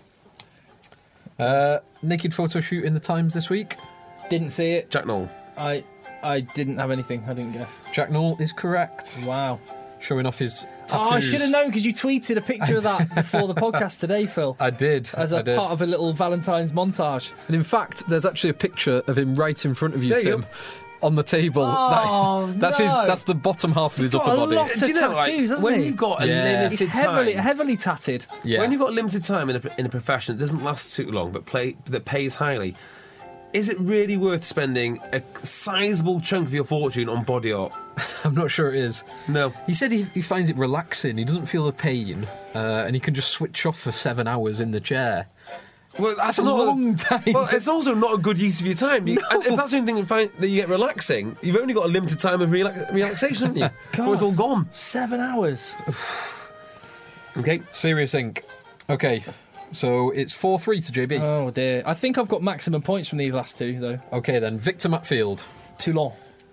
Naked photo shoot in the Times this week. Didn't see it. Jack Noel. I didn't have anything. I didn't guess. Jack Noel is correct. Wow. Showing off his tattoos. Oh, I should have known because you tweeted a picture of that before the podcast today, Phil. I did. As a part of a little Valentine's montage. And in fact, there's actually a picture of him right in front of you, There you Tim, go. on the table. Oh, that's no. That's the bottom half of his upper got a body. lot of tattoos, hasn't when he? you've got a Yeah. He's limited time, heavily tatted. Yeah. when you've got limited time in a profession that doesn't last too long, but that pays highly, is it really worth spending a sizable chunk of your fortune on body art? I'm not sure it is. No. He said he finds it relaxing. He doesn't feel the pain, and he can just switch off for 7 hours in the chair. Well, that's a long time. Well, it's also not a good use of your time. And if that's the only thing you find that you get relaxing, you've only got a limited time of relaxation, haven't you? Or it's all gone. 7 hours. Okay. Serious Ink. Okay, so it's 4-3 to JB. Oh dear. I think I've got maximum points from these last two though. Okay then, Victor Matfield. Toulon.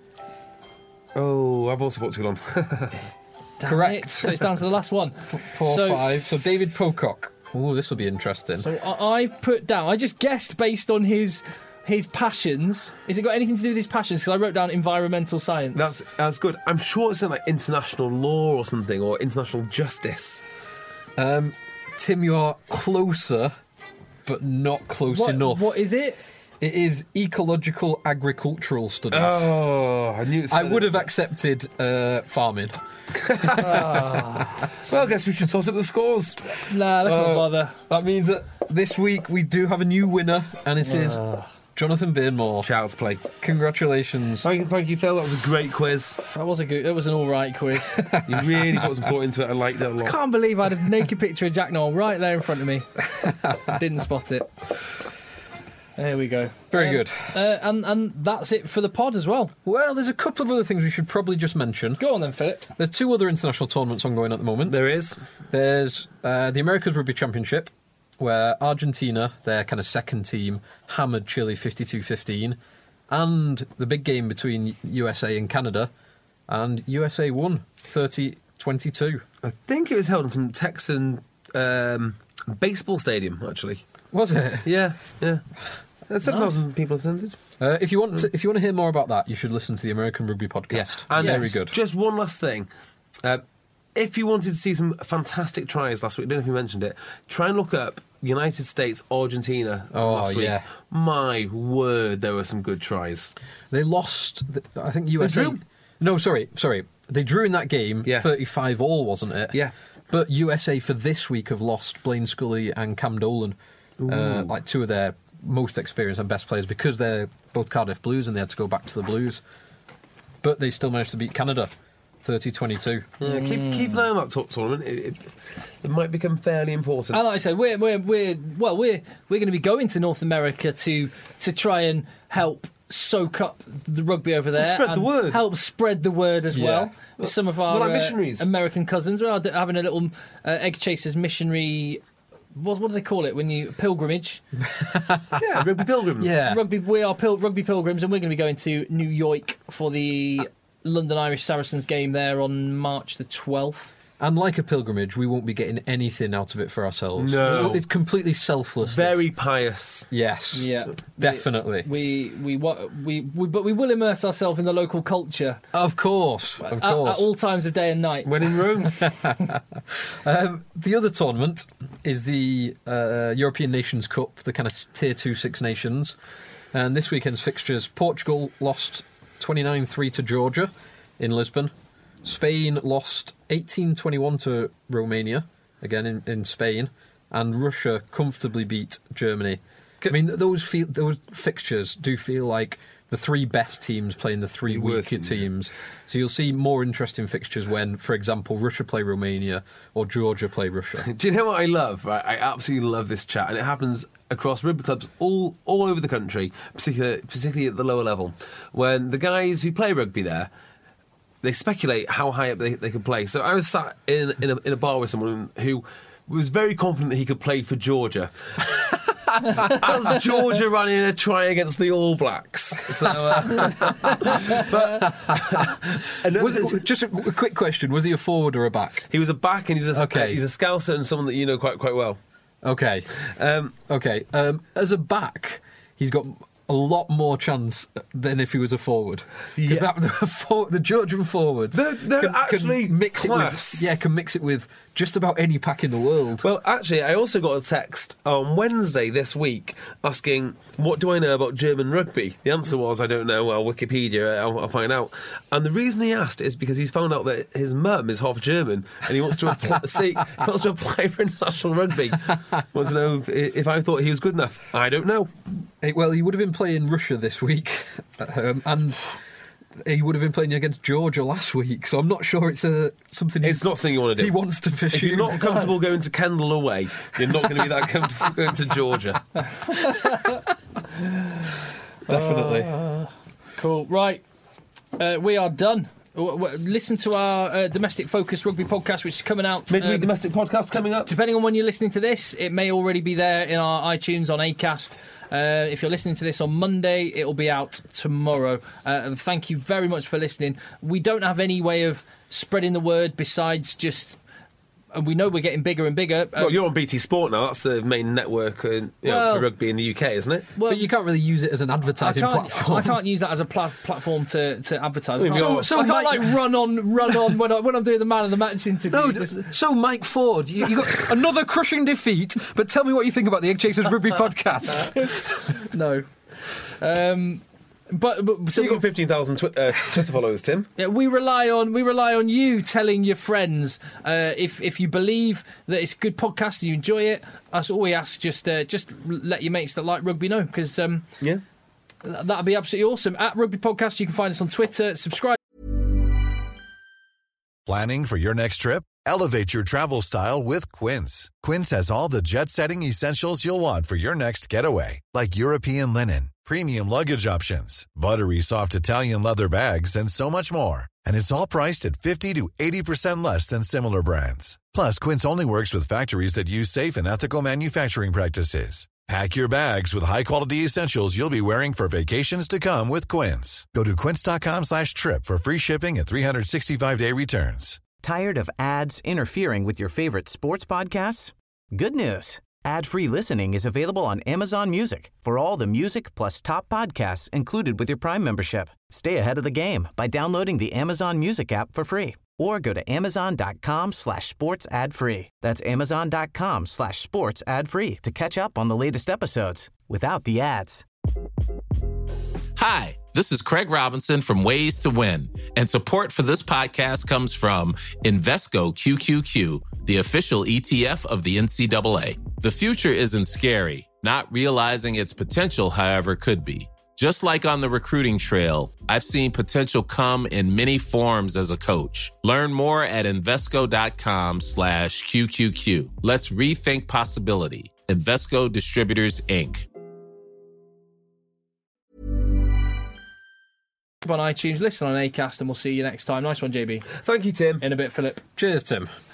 Oh, I've also got Toulon. Damn Correct. it. So it's down to the last one. 4-5. So David Pocock. Oh, this will be interesting. So I've put down. I just guessed based on his his passions. Has it got anything to do with his passions? Because I wrote down environmental science. That's good. I'm sure it's in like international law or something, or international justice. Tim, you are closer, but not close enough. What is it? It is ecological agricultural studies. Oh, I knew it. I would have accepted farming. Well, I guess we should sort up the scores. Nah, let's not bother. That means that this week we do have a new winner, and it is Jonathan Beardmore. Child's play. Congratulations. Thank you, Phil. That was a great quiz. That was an all right quiz. You really put some thought into it. I liked it a lot. Can't believe I had a naked picture of Jack Noel right there in front of me. Didn't spot it. There we go. Very good. And that's it for the pod as well. Well, there's a couple of other things we should probably just mention. Go on then, Philip. There's 2 other international tournaments ongoing at the moment. There is. There's the Americas Rugby Championship, where Argentina, their kind of second team, hammered Chile 52-15, and the big game between USA and Canada, and USA won 30-22. I think it was held in some Texan baseball stadium, actually. Was it? Yeah. 7,000 people attended. If you want to hear more about that, you should listen to the American Rugby podcast. And very good. Just one last thing. If you wanted to see some fantastic tries last week, I don't know if you mentioned it, try and look up United States, Argentina last week. Yeah. My word, there were some good tries. They lost, I think USA... drew? No, sorry. They drew in that game, Yeah. 35-all, wasn't it? Yeah. But USA for this week have lost Blaine Scully and Cam Dolan, like 2 of their most experienced and best players, because they're both Cardiff Blues and they had to go back to the Blues. But they still managed to beat Canada 30-22. Yeah, keep an eye on that tournament. It might become fairly important. And like I said, we're going to be going to North America to try and help soak up the rugby over there. Spread the and word. Help spread the word as well. With some of our missionaries. American cousins. We're having a little Egg Chasers missionary... What do they call it when you... Pilgrimage. Yeah, rugby pilgrims. Yeah. We are rugby pilgrims, and we're going to be going to New York for the London Irish Saracens game there on March the 12th. And like a pilgrimage, we won't be getting anything out of it for ourselves. No. It's completely selfless. Very pious. Yes. Yeah, Definitely. but we will immerse ourselves in the local culture. Of course. At all times of day and night. When in Rome. The other tournament is the European Nations Cup, the kind of Tier 2 Six Nations. And this weekend's fixtures, Portugal lost 29-3 to Georgia in Lisbon. Spain lost 18-21 to Romania, again in Spain. And Russia comfortably beat Germany. I mean, those fixtures do feel like the 3 best teams playing the 3 weaker teams. So you'll see more interesting fixtures when, for example, Russia play Romania or Georgia play Russia. Do you know what I love? Right? I absolutely love this chat, and it happens across rugby clubs all over the country, particularly at the lower level, when the guys who play rugby there, they speculate how high up they could play. So I was sat in a bar with someone who was very confident that he could play for Georgia. As Georgia ran in a try against the All Blacks. So, Just a quick question: was he a forward or a back? he was a back, and he's a scouser and someone that you know quite well. Okay. As a back, he's got a lot more chance than if he was a forward. Because the Georgian forwards they're actually can mix class. can mix it with just about any pack in the world. Well, actually, I also got a text on Wednesday this week asking, what do I know about German rugby? The answer was, I don't know. Well, Wikipedia, I'll find out. And the reason he asked is because he's found out that his mum is half German and he wants to apply for international rugby. He wants to know if I thought he was good enough. I don't know. Well, he would have been playing Russia this week, and he would have been playing against Georgia last week, so I'm not sure it's something. It's not something you want to do. He wants to pursue. If you're not comfortable going to Kendall away, you're not going to be that comfortable going to Georgia. Definitely. Cool. Right. We are done. Listen to our domestic focused rugby podcast, which is coming out. Midweek domestic podcast coming up. Depending on when you're listening to this, it may already be there in our iTunes on Acast. If you're listening to this on Monday, it'll be out tomorrow. And thank you very much for listening. We don't have any way of spreading the word besides just and we know we're getting bigger and bigger. Well, you're on BT Sport now. That's the main network for rugby in the UK, isn't it? But you can't really use it as an advertising platform. I can't use that as a platform to advertise. I can't run on when I'm doing the man of the match interview. No, so Mike Ford, you got another crushing defeat, but tell me what you think about the Egg Chasers Rugby podcast. No. But so you've got 15,000 Twitter followers, Tim. Yeah, we rely on you telling your friends if you believe that it's a good podcast and you enjoy it. That's all we ask. Just let your mates that like rugby know, because that'd be absolutely awesome. At Rugby Podcast, you can find us on Twitter. Subscribe. Planning for your next trip? Elevate your travel style with Quince. Quince has all the jet-setting essentials you'll want for your next getaway, like European linen, premium luggage options, buttery soft Italian leather bags, and so much more. And it's all priced at 50 to 80% less than similar brands. Plus, Quince only works with factories that use safe and ethical manufacturing practices. Pack your bags with high-quality essentials you'll be wearing for vacations to come with Quince. Go to quince.com/trip for free shipping and 365-day returns. Tired of ads interfering with your favorite sports podcasts? Good news. Ad-free listening is available on Amazon Music for all the music plus top podcasts included with your Prime membership. Stay ahead of the game by downloading the Amazon Music app for free or go to amazon.com/sports ad free. That's amazon.com/sports ad free to catch up on the latest episodes without the ads. Hi, this is Craig Robinson from Ways to Win, and support for this podcast comes from Invesco QQQ, the official ETF of the NCAA. The future isn't scary. Not realizing its potential, however, could be. Just like on the recruiting trail, I've seen potential come in many forms as a coach. Learn more at Invesco.com/QQQ. Let's rethink possibility. Invesco Distributors, Inc. On iTunes, listen on Acast, and we'll see you next time. Nice one, JB. Thank you, Tim. In a bit, Philip. Cheers, Tim.